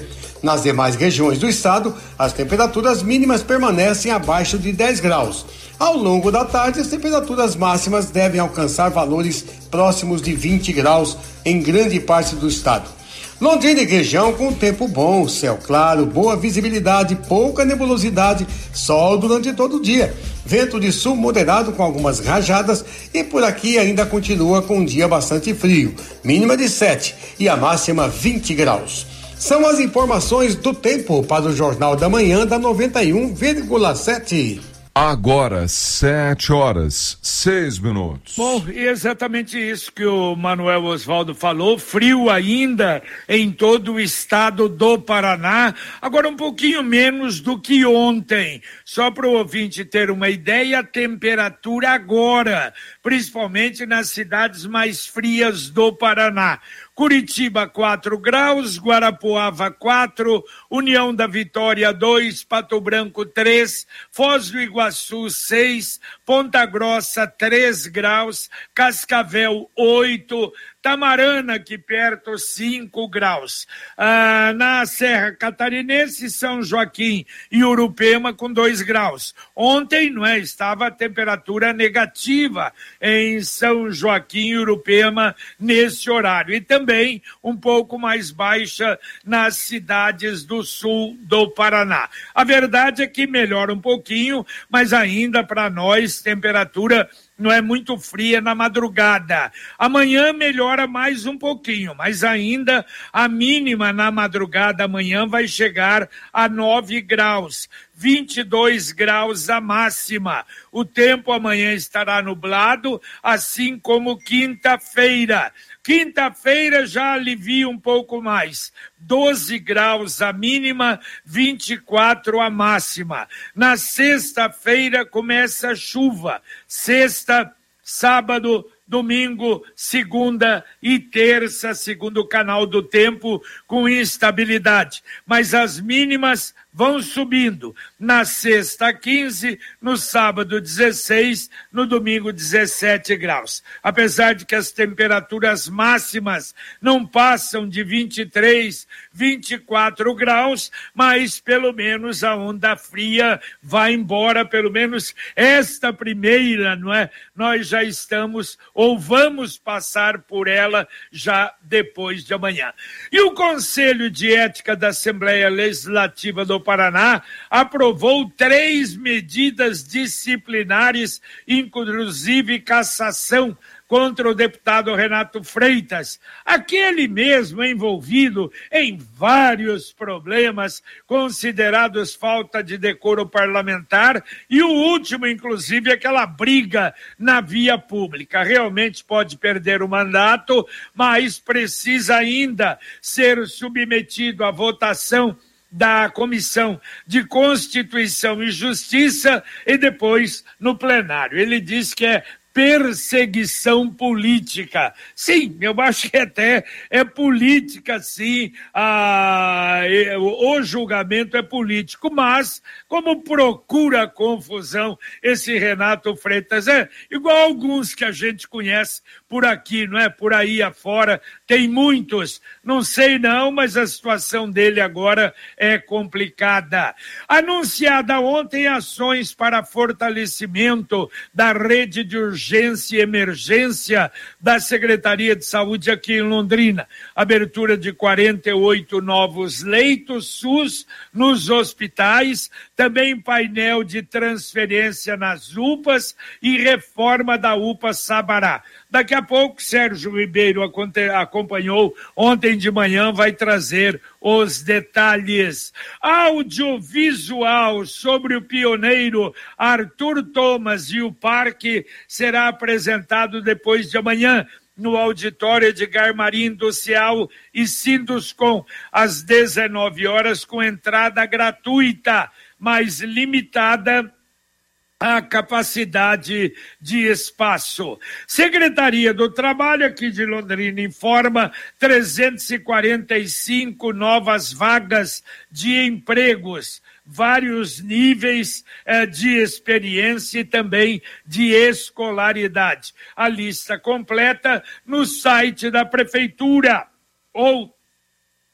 Nas demais regiões do estado, as temperaturas mínimas permanecem abaixo de dez graus. Ao longo da tarde, as temperaturas máximas devem alcançar valores próximos de vinte graus em grande parte do estado. Londrina e região com tempo bom, céu claro, boa visibilidade, pouca nebulosidade, sol durante todo o dia. Vento de sul moderado com algumas rajadas e por aqui ainda continua com um dia bastante frio, mínima de sete e a máxima vinte graus. São as informações do tempo para o Jornal da Manhã da noventa e um vírgula sete. Agora, sete horas, seis minutos. Bom, e exatamente isso que o Manuel Osvaldo falou, frio ainda em todo o estado do Paraná, agora um pouquinho menos do que ontem. Só para o ouvinte ter uma ideia, a temperatura agora, principalmente nas cidades mais frias do Paraná. Curitiba quatro graus, Guarapuava quatro, União da Vitória dois, Pato Branco três, Foz do Iguaçu seis, Ponta Grossa três graus, Cascavel oito, Tamarana aqui perto cinco graus. Ah, na Serra Catarinense, São Joaquim e Urupema com dois graus. Ontem, não é, estava a temperatura negativa em São Joaquim e Urupema nesse horário. E também um pouco mais baixa nas cidades do sul do Paraná. A verdade é que melhora um pouquinho, mas ainda para nós temperatura não é muito fria na madrugada. Amanhã melhora mais um pouquinho, mas ainda a mínima na madrugada amanhã vai chegar a nove graus. vinte e dois graus a máxima. O tempo amanhã estará nublado, assim como quinta-feira. Quinta-feira já alivia um pouco mais. doze graus a mínima, vinte e quatro a máxima. Na sexta-feira começa a chuva. Sexta, sábado, domingo, segunda e terça, segundo o canal do tempo, com instabilidade. Mas as mínimas vão subindo. Na sexta, quinze, no sábado, dezesseis, no domingo, dezessete graus. Apesar de que as temperaturas máximas não passam de vinte e três, vinte e quatro graus, mas pelo menos a onda fria vai embora, pelo menos esta primeira, não é? Nós já estamos ou vamos passar por ela já depois de amanhã. E o Conselho de Ética da Assembleia Legislativa do Paraná aprovou três medidas disciplinares, inclusive cassação, contra o deputado Renato Freitas, aquele mesmo envolvido em vários problemas considerados falta de decoro parlamentar, e o último, inclusive, aquela briga na via pública. Realmente pode perder o mandato, mas precisa ainda ser submetido à votação da Comissão de Constituição e Justiça e depois no plenário. Ele diz que é perseguição política. Sim, eu acho que até é política, sim, a, o julgamento é político, mas como procura confusão esse Renato Freitas, é igual alguns que a gente conhece por aqui, não é? Por aí afora, tem muitos, não sei não, mas a situação dele agora é complicada. Anunciada ontem ações para fortalecimento da rede de urgência urgência e emergência da Secretaria de Saúde aqui em Londrina. Abertura de quarenta e oito novos leitos SUS nos hospitais, também painel de transferência nas U P As e reforma da U P A Sabará. Daqui a pouco, Sérgio Ribeiro acompanhou ontem de manhã, vai trazer os detalhes. Audiovisual sobre o pioneiro Arthur Thomas e o parque será apresentado depois de amanhã no auditório Edgar Marinho do Cial e Sinduscom, às dezenove horas, com entrada gratuita, mas limitada a capacidade de espaço. Secretaria do Trabalho aqui de Londrina informa trezentas e quarenta e cinco novas vagas de empregos, vários níveis eh, de experiência e também de escolaridade. A lista completa no site da Prefeitura ou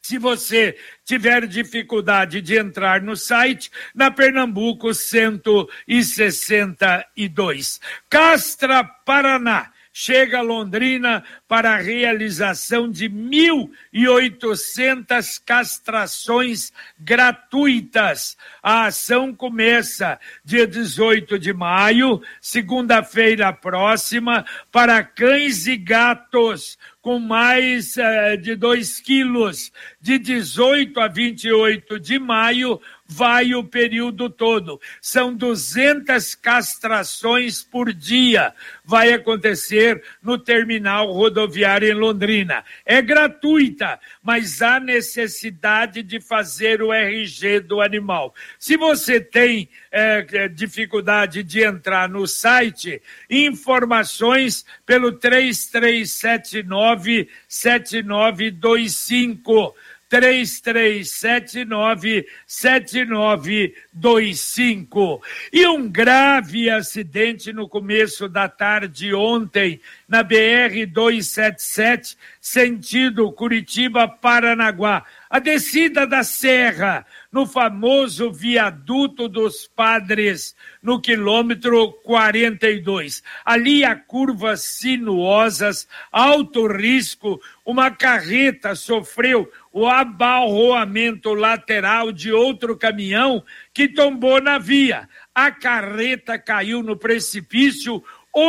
Se você tiver dificuldade de entrar no site, na Pernambuco cento e sessenta e dois. Castra, Paraná. Chega a Londrina para a realização de mil e oitocentas castrações gratuitas. A ação começa dia dezoito de maio, segunda-feira próxima, para cães e gatos com mais uh, de dois quilos. De dezoito a vinte e oito de maio, vai o período todo. São duzentas castrações por dia. Vai acontecer no terminal rodoviário em Londrina. É gratuita, mas há necessidade de fazer o R G do animal. Se você tem é, dificuldade de entrar no site, informações pelo três três sete nove, sete nove dois cinco. três três sete nove, sete nove dois cinco. E um grave acidente no começo da tarde ontem, na B R duzentos e setenta e sete, sentido Curitiba-Paranaguá. A descida da serra, no famoso viaduto dos Padres, no quilômetro quarenta e dois. Ali há curvas sinuosas, alto risco, uma carreta sofreu o abarroamento lateral de outro caminhão que tombou na via. A carreta caiu no precipício,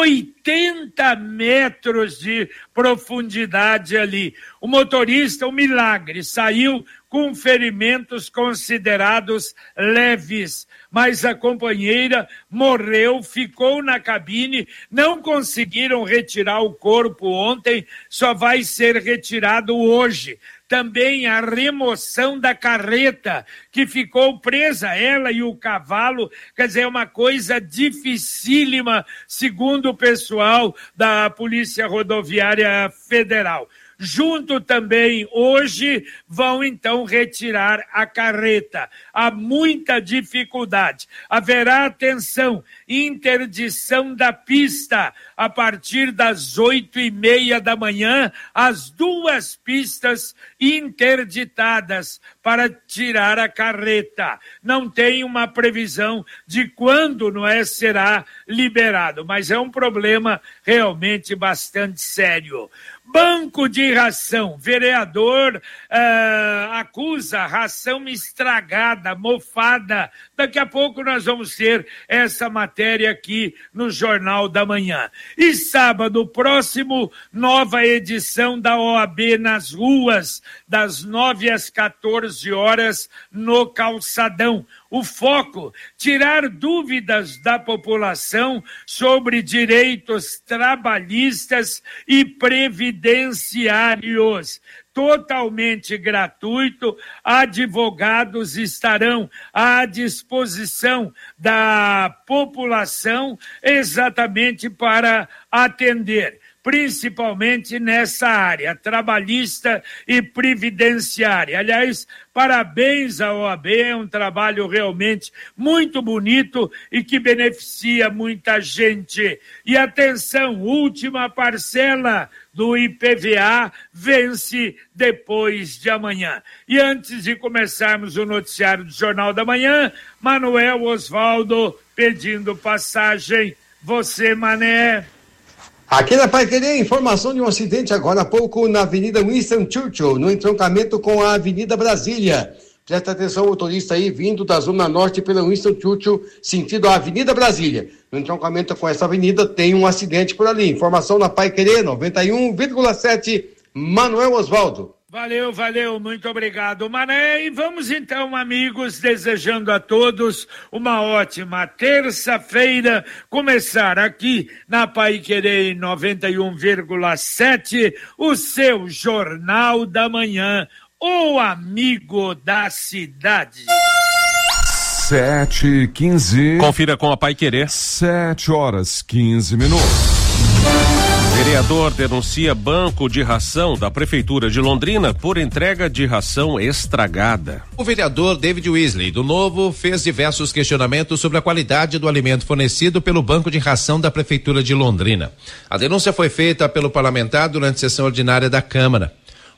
oitenta metros de profundidade ali. O motorista, um milagre, saiu com ferimentos considerados leves, mas a companheira morreu, ficou na cabine, não conseguiram retirar o corpo ontem, só vai ser retirado hoje. Também a remoção da carreta, que ficou presa, ela e o cavalo, quer dizer, é uma coisa dificílima, segundo o pessoal da Polícia Rodoviária Federal. Junto também, hoje, vão então retirar a carreta. Há muita dificuldade. Haverá, atenção, interdição da pista a partir das oito e meia da manhã, as duas pistas interditadas para tirar a carreta. Não tem uma previsão de quando, não é, será liberado, mas é um problema realmente bastante sério. Banco de ração, vereador uh, acusa ração estragada, mofada. Daqui a pouco nós vamos ter essa matéria aqui no Jornal da Manhã. E sábado próximo, nova edição da O A B nas ruas, das nove às quatorze horas no Calçadão. O foco, tirar dúvidas da população sobre direitos trabalhistas e previdenciários. Totalmente gratuito, advogados estarão à disposição da população exatamente para atender, principalmente nessa área trabalhista e previdenciária. Aliás, parabéns à O A B, é um trabalho realmente muito bonito e que beneficia muita gente. E atenção, última parcela do I P V A vence depois de amanhã. E antes de começarmos o noticiário do Jornal da Manhã, Manuel Osvaldo pedindo passagem. Você, Mané. Aqui na Paiquerê, informação de um acidente agora há pouco na Avenida Winston Churchill, no entroncamento com a Avenida Brasília. Presta atenção, motorista aí, vindo da Zona Norte pela Winston Churchill, sentido a Avenida Brasília. No entroncamento com essa avenida tem um acidente por ali. Informação na Paiquerê, noventa e um vírgula sete, Manuel Osvaldo. Valeu, valeu, muito obrigado, Mané. E vamos então, amigos, desejando a todos uma ótima terça-feira, começar aqui na Paiquerê noventa e um vírgula sete, o seu Jornal da Manhã, o amigo da cidade. Sete e quinze. Confira com a Paiquerê. Sete horas, quinze minutos. Vereador denuncia banco de ração da Prefeitura de Londrina por entrega de ração estragada. O vereador David Weasley, do Novo, fez diversos questionamentos sobre a qualidade do alimento fornecido pelo banco de ração da Prefeitura de Londrina. A denúncia foi feita pelo parlamentar durante a sessão ordinária da Câmara.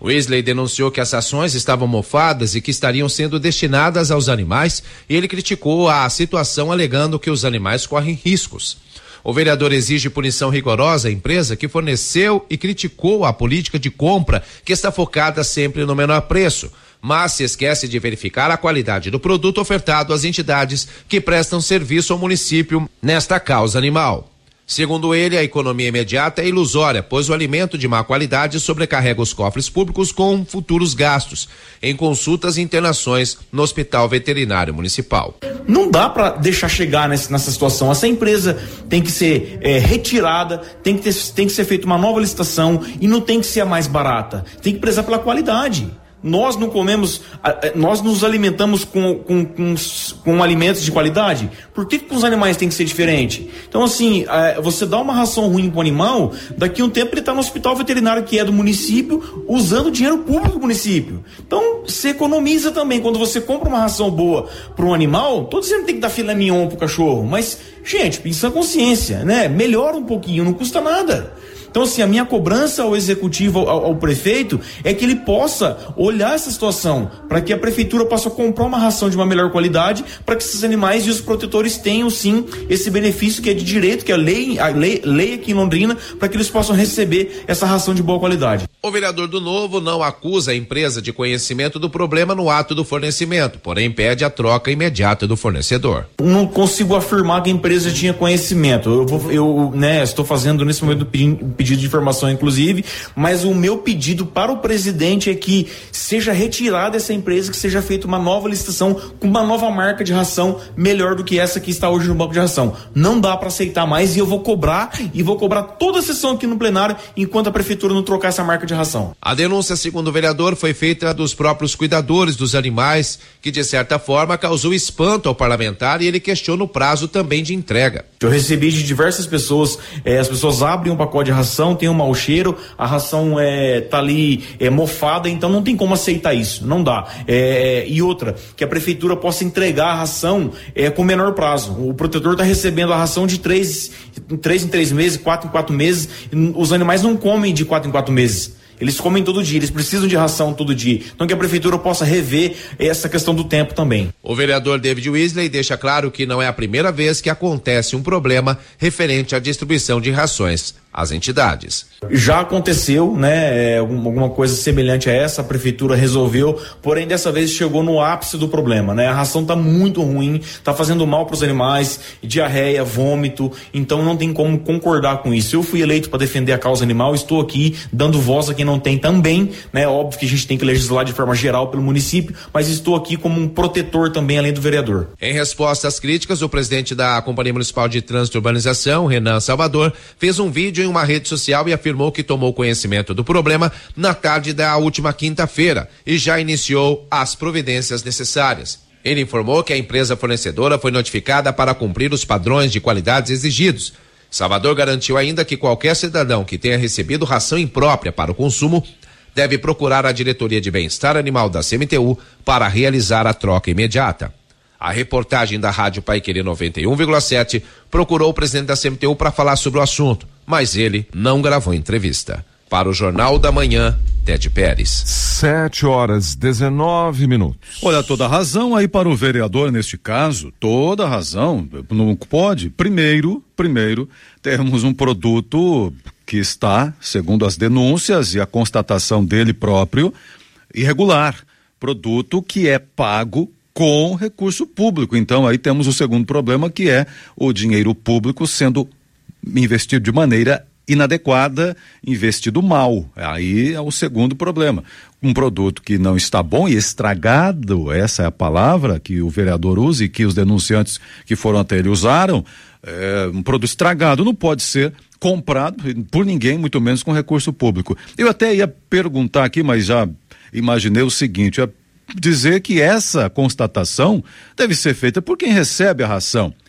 Wesley denunciou que as ações estavam mofadas e que estariam sendo destinadas aos animais, e ele criticou a situação alegando que os animais correm riscos. O vereador exige punição rigorosa à empresa que forneceu e criticou a política de compra que está focada sempre no menor preço, mas se esquece de verificar a qualidade do produto ofertado às entidades que prestam serviço ao município nesta causa animal. Segundo ele, a economia imediata é ilusória, pois o alimento de má qualidade sobrecarrega os cofres públicos com futuros gastos em consultas e internações no Hospital Veterinário Municipal. Não dá para deixar chegar nessa, nessa situação. Essa empresa tem que ser é, retirada, tem que, ter, tem que ser feita uma nova licitação e não tem que ser a mais barata. Tem que prezar pela qualidade. Nós não comemos, nós nos alimentamos com, com, com, com alimentos de qualidade. Por que, que com os animais tem que ser diferente? Então, assim, você dá uma ração ruim para o animal, daqui a um tempo ele está no hospital veterinário que é do município, usando dinheiro público do município. Então, você economiza também. Quando você compra uma ração boa para um animal, tô dizendo que tem que dar filé mignon pro cachorro, mas, gente, pensa na consciência, né? Melhora um pouquinho, não custa nada. Então, assim, a minha cobrança ao executivo, ao, ao prefeito, é que ele possa olhar essa situação, para que a prefeitura possa comprar uma ração de uma melhor qualidade, para que esses animais e os protetores tenham, sim, esse benefício que é de direito, que é a lei, a lei, lei aqui em Londrina, para que eles possam receber essa ração de boa qualidade. O vereador do Novo não acusa a empresa de conhecimento do problema no ato do fornecimento, porém pede a troca imediata do fornecedor. Não consigo afirmar que a empresa tinha conhecimento. Eu, vou, eu né, estou fazendo nesse momento pedido de informação, inclusive, mas o meu pedido para o presidente é que seja retirada essa empresa, que seja feita uma nova licitação com uma nova marca de ração melhor do que essa que está hoje no banco de ração. Não dá para aceitar mais e eu vou cobrar e vou cobrar toda a sessão aqui no plenário enquanto a prefeitura não trocar essa marca de ração. A denúncia, segundo o vereador, foi feita dos próprios cuidadores dos animais, que de certa forma causou espanto ao parlamentar, e ele questiona o prazo também de entrega. Eu recebi de diversas pessoas, eh, as pessoas abrem um pacote de ração, tem um mau cheiro, a ração é, tá ali é, mofada, então não tem como aceitar isso, não dá. É, e outra, que a prefeitura possa entregar a ração é, com menor prazo. O protetor está recebendo a ração de três, três em três meses, quatro em quatro meses, os animais não comem de quatro em quatro meses. Eles comem todo dia, eles precisam de ração todo dia. Então que a prefeitura possa rever essa questão do tempo também. O vereador David Wesley deixa claro que não é a primeira vez que acontece um problema referente à distribuição de rações às entidades. Já aconteceu, né, alguma coisa semelhante a essa, a prefeitura resolveu, porém dessa vez chegou no ápice do problema, né? A ração tá muito ruim, tá fazendo mal para os animais, diarreia, vômito, então não tem como concordar com isso. Eu fui eleito para defender a causa animal, estou aqui dando voz a quem não tem também, né? Óbvio que a gente tem que legislar de forma geral pelo município, mas estou aqui como um protetor também, além do vereador. Em resposta às críticas, o presidente da Companhia Municipal de Trânsito e Urbanização, Renan Salvador, fez um vídeo em uma rede social e afirmou que tomou conhecimento do problema na tarde da última quinta-feira e já iniciou as providências necessárias. Ele informou que a empresa fornecedora foi notificada para cumprir os padrões de qualidades exigidos. Salvador garantiu ainda que qualquer cidadão que tenha recebido ração imprópria para o consumo deve procurar a Diretoria de Bem-Estar Animal da C M T U para realizar a troca imediata. A reportagem da Rádio Paiquerê noventa e um vírgula sete procurou o presidente da C M T U para falar sobre o assunto, mas ele não gravou entrevista. Para o Jornal da Manhã, Ted Pérez. Sete horas, dezenove minutos. Olha, toda a razão aí para o vereador neste caso, toda a razão, não pode. Primeiro, primeiro, temos um produto que está, segundo as denúncias e a constatação dele próprio, irregular. Produto que é pago com recurso público. Então aí temos o segundo problema, que é o dinheiro público sendo investido de maneira inadequada, investido mal. Aí é o segundo problema. Um produto que não está bom e estragado, essa é a palavra que o vereador usa e que os denunciantes que foram até ele usaram, é, um produto estragado não pode ser comprado por ninguém, muito menos com recurso público. Eu até ia perguntar aqui, mas já imaginei o seguinte, é dizer que essa constatação deve ser feita por quem recebe a ração.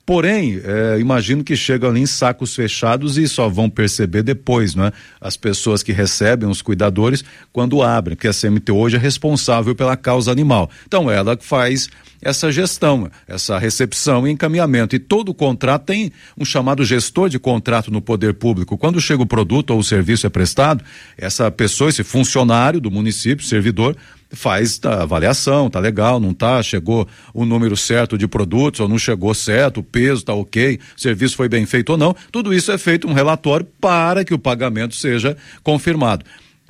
Porém, é, imagino que chegam ali em sacos fechados e só vão perceber depois, não é? As pessoas que recebem, os cuidadores, quando abrem, porque a C M T U hoje é responsável pela causa animal. Então, ela faz essa gestão, essa recepção e encaminhamento. E todo contrato tem um chamado gestor de contrato no poder público. Quando chega o produto ou o serviço é prestado, essa pessoa, esse funcionário do município, servidor, faz a avaliação, tá legal, não tá, chegou o número certo de produtos ou não chegou certo, o peso tá ok, o serviço foi bem feito ou não. Tudo isso é feito um relatório para que o pagamento seja confirmado.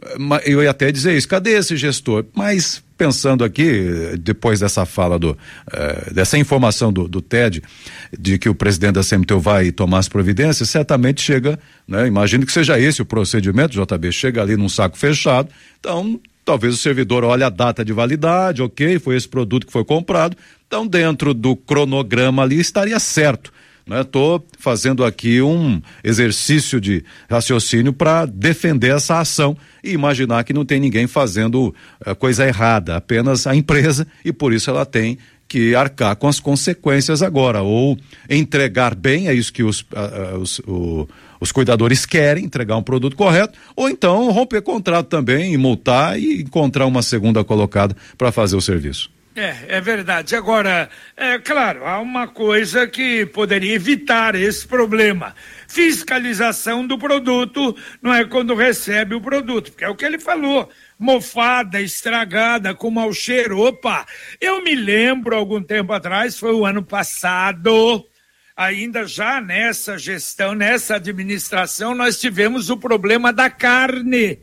Eu ia até dizer isso, cadê esse gestor? Mas pensando aqui, depois dessa fala do, eh, dessa informação do, do T E D, de que o presidente da C M T U vai tomar as providências, certamente chega, né? Imagino que seja esse o procedimento, J B, chega ali num saco fechado, então talvez o servidor olhe a data de validade, ok, foi esse produto que foi comprado, então dentro do cronograma ali estaria certo. Estou, né, fazendo aqui um exercício de raciocínio para defender essa ação e imaginar que não tem ninguém fazendo uh, coisa errada, apenas a empresa, e por isso ela tem que arcar com as consequências agora, ou entregar bem, é isso que os, uh, uh, os, uh, os cuidadores querem, entregar um produto correto, ou então romper contrato também e multar e encontrar uma segunda colocada para fazer o serviço. É, é verdade. Agora, é claro, há uma coisa que poderia evitar esse problema. Fiscalização do produto, não é quando recebe o produto, porque é o que ele falou, mofada, estragada, com mau cheiro. Opa, eu me lembro, algum tempo atrás, foi o ano passado, ainda já nessa gestão, nessa administração, nós tivemos o problema da carne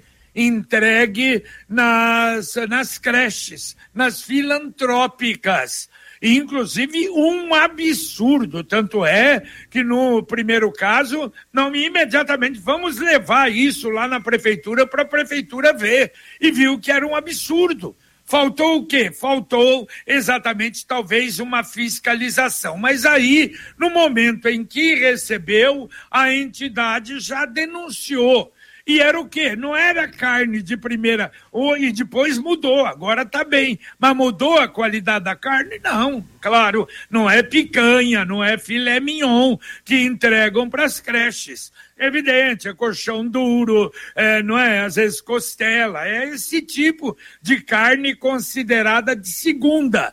entregue nas, nas creches, nas filantrópicas. Inclusive um absurdo, tanto é que no primeiro caso, não imediatamente vamos levar isso lá na prefeitura para a prefeitura ver, e viu que era um absurdo. Faltou o quê? Faltou exatamente talvez uma fiscalização, mas aí no momento em que recebeu, a entidade já denunciou. E era o quê? Não era carne de primeira, ou, e depois mudou, agora está bem. Mas mudou a qualidade da carne? Não, claro, não é picanha, não é filé mignon que entregam para as creches. Evidente, é colchão duro, é, não é? Às vezes costela, é esse tipo de carne considerada de segunda,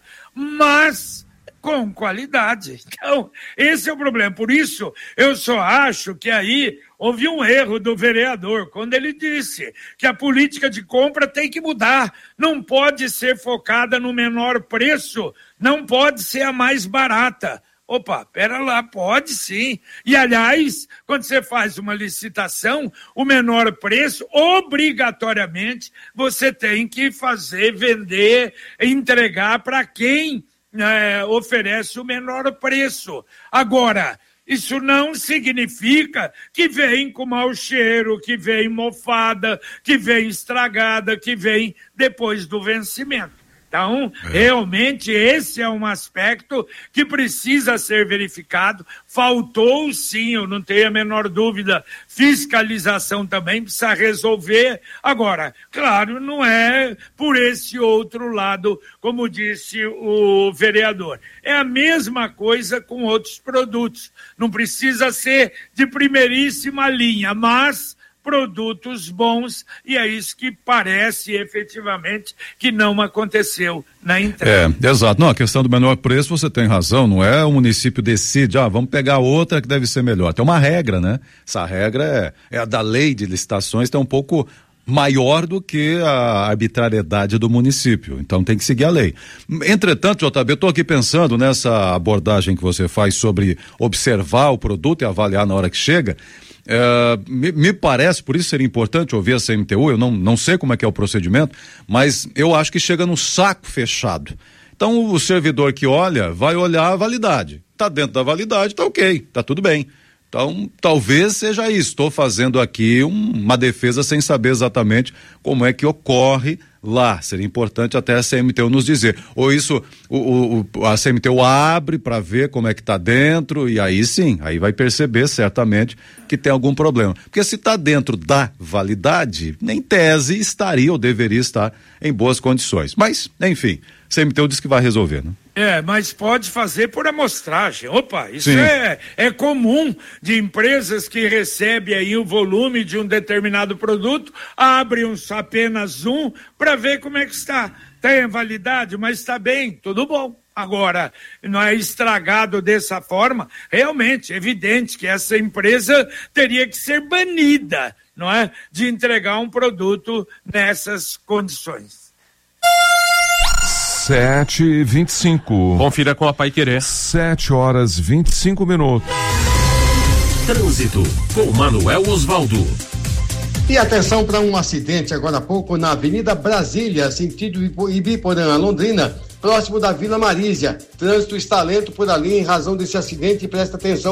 mas com qualidade. Então, esse é o problema. Por isso, eu só acho que aí houve um erro do vereador, quando ele disse que a política de compra tem que mudar, não pode ser focada no menor preço, não pode ser a mais barata. Opa, pera lá, pode sim. E, aliás, quando você faz uma licitação, o menor preço, obrigatoriamente, você tem que fazer, vender, entregar para quem É, oferece o menor preço. Agora, isso não significa que vem com mau cheiro, que vem mofada, que vem estragada, que vem depois do vencimento. Então, é. realmente, esse é um aspecto que precisa ser verificado. Faltou, sim, eu não tenho a menor dúvida, fiscalização também precisa resolver. Agora, claro, não é por esse outro lado, como disse o vereador. É a mesma coisa com outros produtos. Não precisa ser de primeiríssima linha, mas produtos bons, e é isso que parece efetivamente que não aconteceu na entrega. É, exato. Não, a questão do menor preço, você tem razão, não é o município decide, ah, vamos pegar outra que deve ser melhor. Tem uma regra, né? Essa regra é, é a da lei de licitações, tem um pouco maior do que a arbitrariedade do município, então tem que seguir a lei. Entretanto, J B, eu estou aqui pensando nessa abordagem que você faz sobre observar o produto e avaliar na hora que chega. É, me, me parece, por isso seria importante ouvir a C M T U, eu não, não sei como é que é o procedimento, mas eu acho que chega no saco fechado. Então o servidor que olha, vai olhar a validade, tá dentro da validade, tá ok, tá tudo bem. Então, talvez seja isso, estou fazendo aqui um, uma defesa sem saber exatamente como é que ocorre lá. Seria importante até a C M T U nos dizer. Ou isso, o, o, a C M T U abre para ver como é que está dentro, e aí sim, aí vai perceber certamente que tem algum problema. Porque se está dentro da validade, em tese estaria ou deveria estar em boas condições. Mas, enfim, C M T U diz que vai resolver, né? É, mas pode fazer por amostragem. Opa, isso Sim. é, é comum de empresas que recebem aí o volume de um determinado produto, abrem um, apenas um para ver como é que está. Tem validade, mas está bem, tudo bom. Agora, não é estragado dessa forma, realmente, é evidente que essa empresa teria que ser banida, não é? De entregar um produto nessas condições. Sete e vinte e cinco. Confira com a Paiquerê. Sete horas vinte e cinco minutos. Trânsito com Manuel Osvaldo. E atenção para um acidente agora há pouco na Avenida Brasília, sentido Ibiporã, Londrina, próximo da Vila Marísia. Trânsito está lento por ali em razão desse acidente, presta atenção.